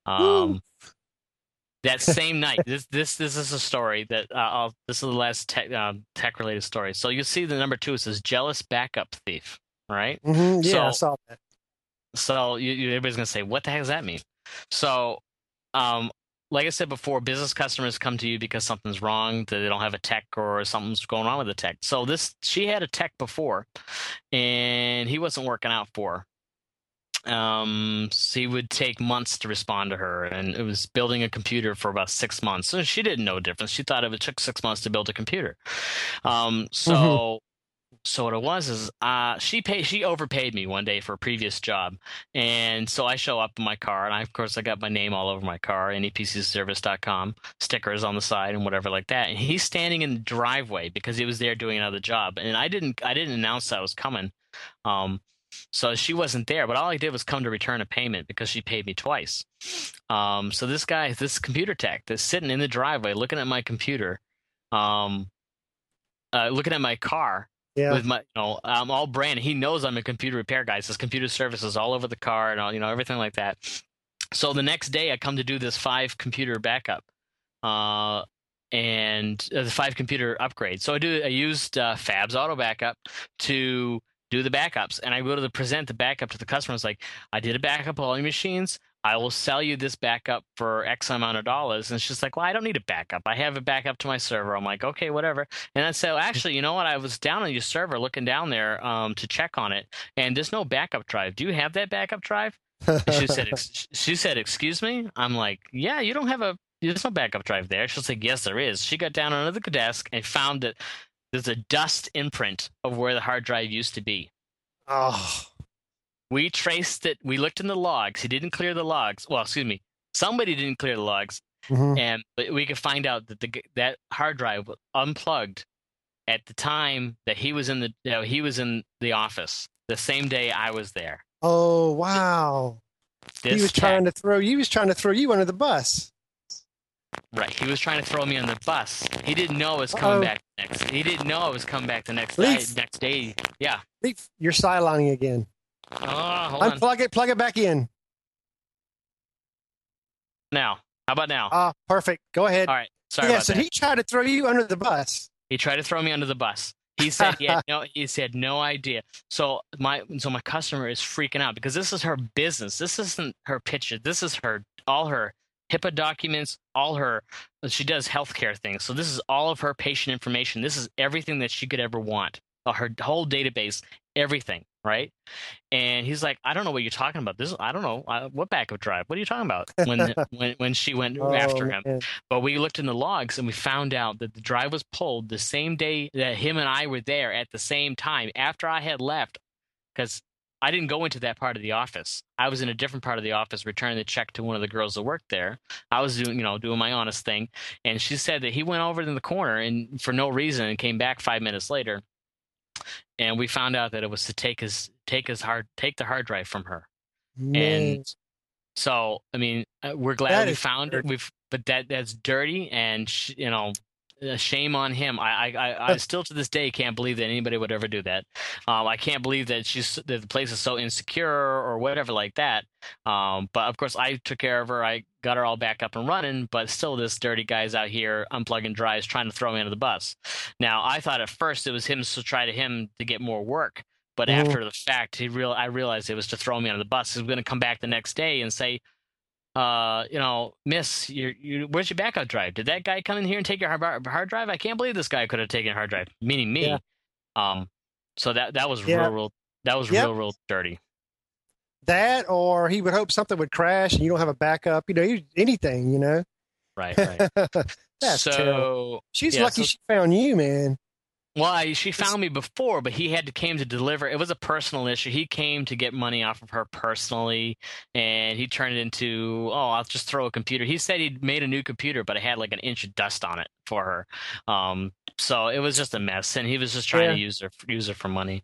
That same night, this is a story that this is the last tech related story. So you see the number 2, it says jealous backup thief, right? Mm-hmm. Yeah, I saw that. So everybody's gonna say, what the heck does that mean? So, like I said before, business customers come to you because something's wrong, that they don't have a tech or something's going on with the tech. So she had a tech before, and he wasn't working out for her. He would take months to respond to her, and it was building a computer for about 6 months. So she didn't know the difference. She thought it took 6 months to build a computer. So what it was is she overpaid me one day for a previous job, and so I show up in my car, and of course I got my name all over my car, nepcservice.com, stickers on the side and whatever like that. And he's standing in the driveway because he was there doing another job, and I didn't announce that I was coming. So she wasn't there, but all I did was come to return a payment because she paid me twice. So this computer tech that's sitting in the driveway looking at my computer, looking at my car. Yeah. With my, I'm all brand. He knows I'm a computer repair guy. So there's computer services all over the car and all, everything like that. So the next day I come to do this 5 computer backup, and the 5 computer upgrade. So I used Fab's Auto Backup to do the backups, and I go to present the backup to the customer. It's like, I did a backup of all your machines. I will sell you this backup for X amount of dollars. And it's just like, well, I don't need a backup. I have a backup to my server. I'm like, okay, whatever. And I said, well, actually, you know what? I was down on your server looking down there to check on it, and there's no backup drive. Do you have that backup drive? And she said, excuse me? I'm like, yeah, you don't have a there's no backup drive there. She's like, yes, there is. She got down under the desk and found that there's a dust imprint of where the hard drive used to be. Oh. We traced it. We looked in the logs. He didn't clear the logs. Well, excuse me. Somebody didn't clear the logs. And we could find out that that hard drive was unplugged at the time that he was in the office. The same day I was there. Oh, wow. He was trying to throw you under the bus. Right. He was trying to throw me on the bus. He didn't know I was coming back next. He didn't know I was coming back the next day. Yeah. Leaf, you're sidelining again. Oh, hold on. Unplug it, plug it back in. Now. How about now? Perfect. Go ahead. All right. Sorry about that. He tried to throw you under the bus. He tried to throw me under the bus. He said he had no idea. So my customer is freaking out because this is her business. This isn't her picture. This is all her HIPAA documents, she does healthcare things. So this is all of her patient information. This is everything that she could ever want. Her whole database, everything, right? And he's like, I don't know what you're talking about. I don't know what backup drive. What are you talking about? When she went after him. Man. But we looked in the logs and we found out that the drive was pulled the same day that him and I were there at the same time after I had left, because I didn't go into that part of the office. I was in a different part of the office, returning the check to one of the girls that worked there. I was doing my honest thing, and she said that he went over in the corner and for no reason and came back 5 minutes later. And we found out that it was to take the hard drive from her. Man. And so, I mean, we're glad we found it. But that's dirty, and shame on him. I still to this day can't believe that anybody would ever do that. I can't believe that the place is so insecure or whatever like that. But of course, I took care of her. I got her all back up and running. But still, this dirty guy's out here unplugging drives, trying to throw me under the bus. Now, I thought at first it was him to get more work. But after the fact, I realized it was to throw me under the bus. He was going to come back the next day and say, miss, where's your backup drive? Did that guy come in here and take your hard drive? I can't believe this guy could have taken a hard drive, meaning me. Yeah. So that was real dirty. That, or he would hope something would crash and you don't have a backup, anything, Right. That's terrible. She's lucky she found you, man. Well, she found me before, but he came to deliver. It was a personal issue. He came to get money off of her personally, and he turned it into, I'll just throw a computer. He said he'd made a new computer, but it had like an inch of dust on it for her. So it was just a mess, and he was just trying to use her for money.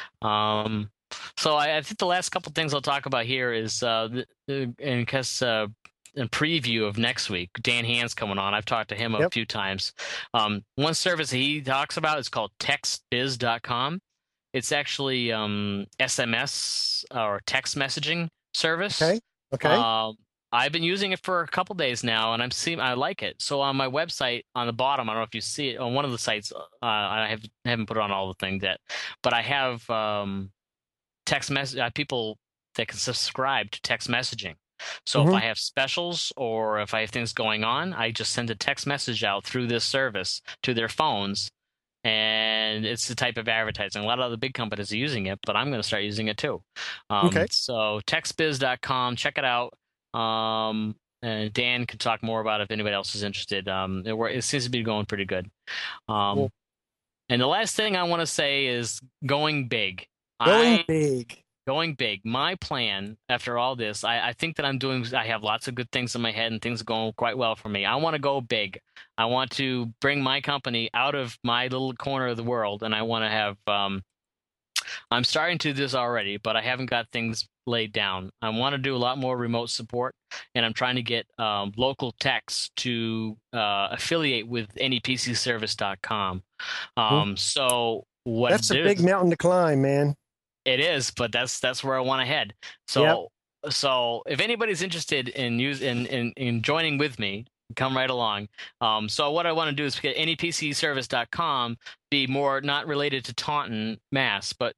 So I think the last couple things I'll talk about here is in case a preview of next week. Dan Hand's coming on. I've talked to him a few times. One service he talks about is called textbiz.com. It's actually SMS or text messaging service. Okay. I've been using it for a couple days now, and I like it. So on my website, on the bottom, I don't know if you see it, on one of the sites, I haven't put it on all the things yet, but I have text message people that can subscribe to text messaging. So if I have specials or if I have things going on, I just send a text message out through this service to their phones, and it's the type of advertising. A lot of other big companies are using it, but I'm going to start using it too. So textbiz.com, check it out. And Dan can talk more about it if anybody else is interested. It seems to be going pretty good. Cool. And the last thing I want to say is going big. Going big. My plan after all this, I think that I have lots of good things in my head and things are going quite well for me. I want to go big. I want to bring my company out of my little corner of the world, and I want to have, I'm starting to do this already, but I haven't got things laid down. I want to do a lot more remote support, and I'm trying to get local techs to affiliate with anypcservice.com. So what that's a big mountain to climb, man. It is, but that's where I want to head. So if anybody's interested in joining with me, come right along. So what I want to do is get anypcservice.com be more not related to Taunton, Mass, but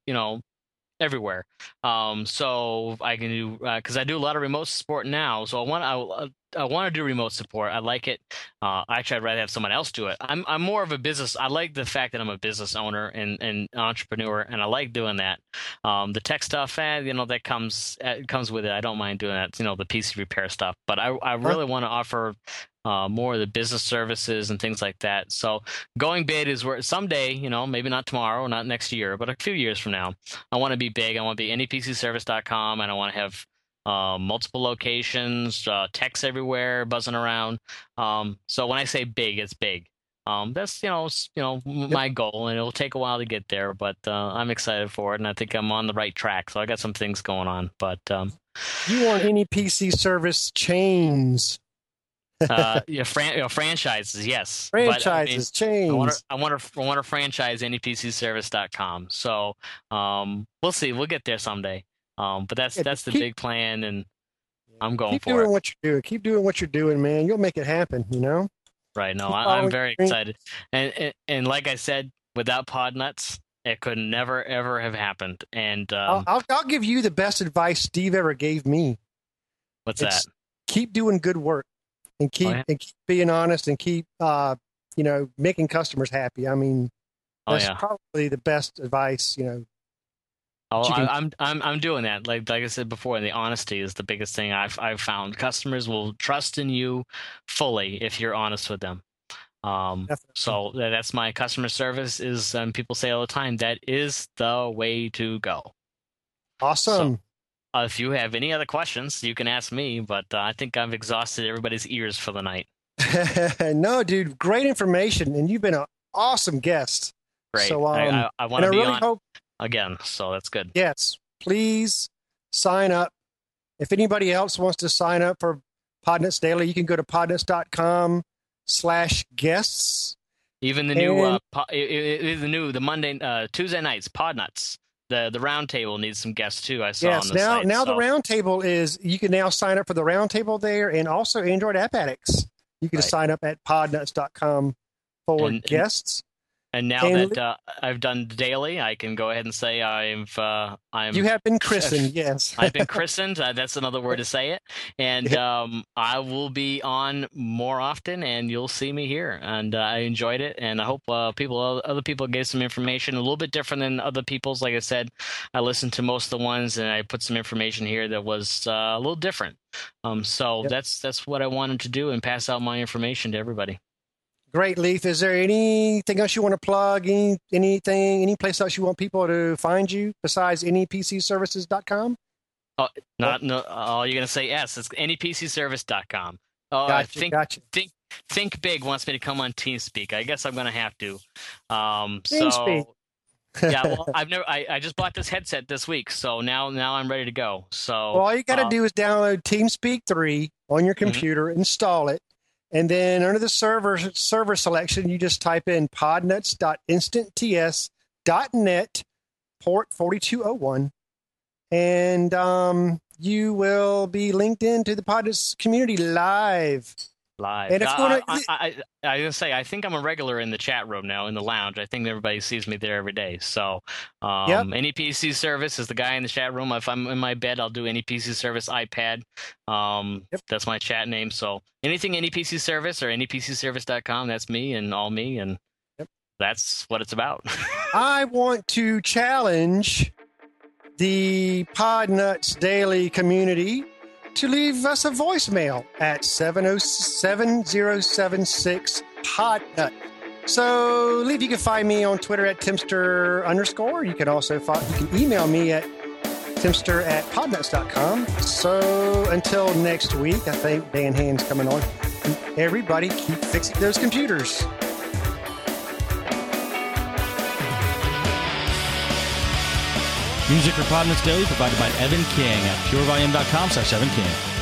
everywhere. So I can do because I do a lot of remote support now. So to do remote support. I like it. Actually, I'd rather have someone else do it. I'm more of a business. I like the fact that I'm a business owner and entrepreneur, and I like doing that. The tech stuff, that comes with it. I don't mind doing that. The PC repair stuff, but I really want to offer more of the business services and things like that. So going big is where someday, maybe not tomorrow, not next year, but a few years from now, I want to be big. I want to be anypcservice.com, and I want to have multiple locations, techs everywhere buzzing around. So when I say big, it's big. That's my goal, and it'll take a while to get there, but I'm excited for it, and I think I'm on the right track. So I got some things going on. But you want any PC service chains? Franchises, yes. Franchises, chains. I want to franchise anypcservice.com. So we'll see. We'll get there someday. But that's the big plan, and I'm going for it. Keep doing what you're doing. Keep doing what you're doing, man. You'll make it happen. Right. No, I'm very excited. And like I said, without Podnuts, it could never ever have happened. And I'll give you the best advice Steve ever gave me. What's that? Keep doing good work. And keep being honest, and keep making customers happy. I mean, that's probably the best advice. I'm doing that. Like I said before, the honesty is the biggest thing I've found. Customers will trust in you fully if you're honest with them. So that's my customer service. Is people say all the time, that is the way to go. Awesome. So, if you have any other questions, you can ask me, but I think I've exhausted everybody's ears for the night. No, dude, great information, and you've been an awesome guest. Great. So, I want to be really on hope, again, so that's good. Yes, please sign up. If anybody else wants to sign up for Podnuts Daily, you can go to podnuts.com/guests. Even the new, the Monday, Tuesday nights, Podnuts. The round table needs some guests too. I saw on the site. Now the round table is, you can now sign up for the round table there, and also Android App Addicts. You can sign up at podnuts.com/guests. And now that I've done daily, I can go ahead and say I'm. You have been christened, yes. I've been christened. That's another word to say it. And I will be on more often, and you'll see me here. And I enjoyed it, and I hope other people gave some information a little bit different than other people's. Like I said, I listened to most of the ones, and I put some information here that was a little different. That's what I wanted to do, and pass out my information to everybody. Great, Leif. Is there anything else you want to plug? Any place else you want people to find you besides anypcservices.com? Oh, no. Oh, you're going to say yes. It's anypcservice.com. Oh, gotcha. Think Big wants me to come on TeamSpeak. I guess I'm going to have to. TeamSpeak. Yeah, well, I just bought this headset this week, so now I'm ready to go. So all you got to do is download TeamSpeak 3 on your computer, install it. And then under the server selection, you just type in podnuts.instantts.net, port 4201, and you will be linked into the Podnuts community live. And if you want to, I was gonna say, I think I'm a regular in the chat room now in the lounge. I think everybody sees me there every day. So, Any PC service is the guy in the chat room. If I'm in my bed, I'll do any PC service iPad. That's my chat name. So anything any PC service or anypcservice.com, that's me and all me, and that's what it's about. I want to challenge the Podnuts Daily community to leave us a voicemail at 707-076 Podnut. So, Leif, you can find me on Twitter at Timster_. You can also email me at Timster@podnuts.com. So, until next week, I think Dan Hand's coming on. Everybody, keep fixing those computers. Music for Podnuts Daily provided by Evan King at purevolume.com/Evan King.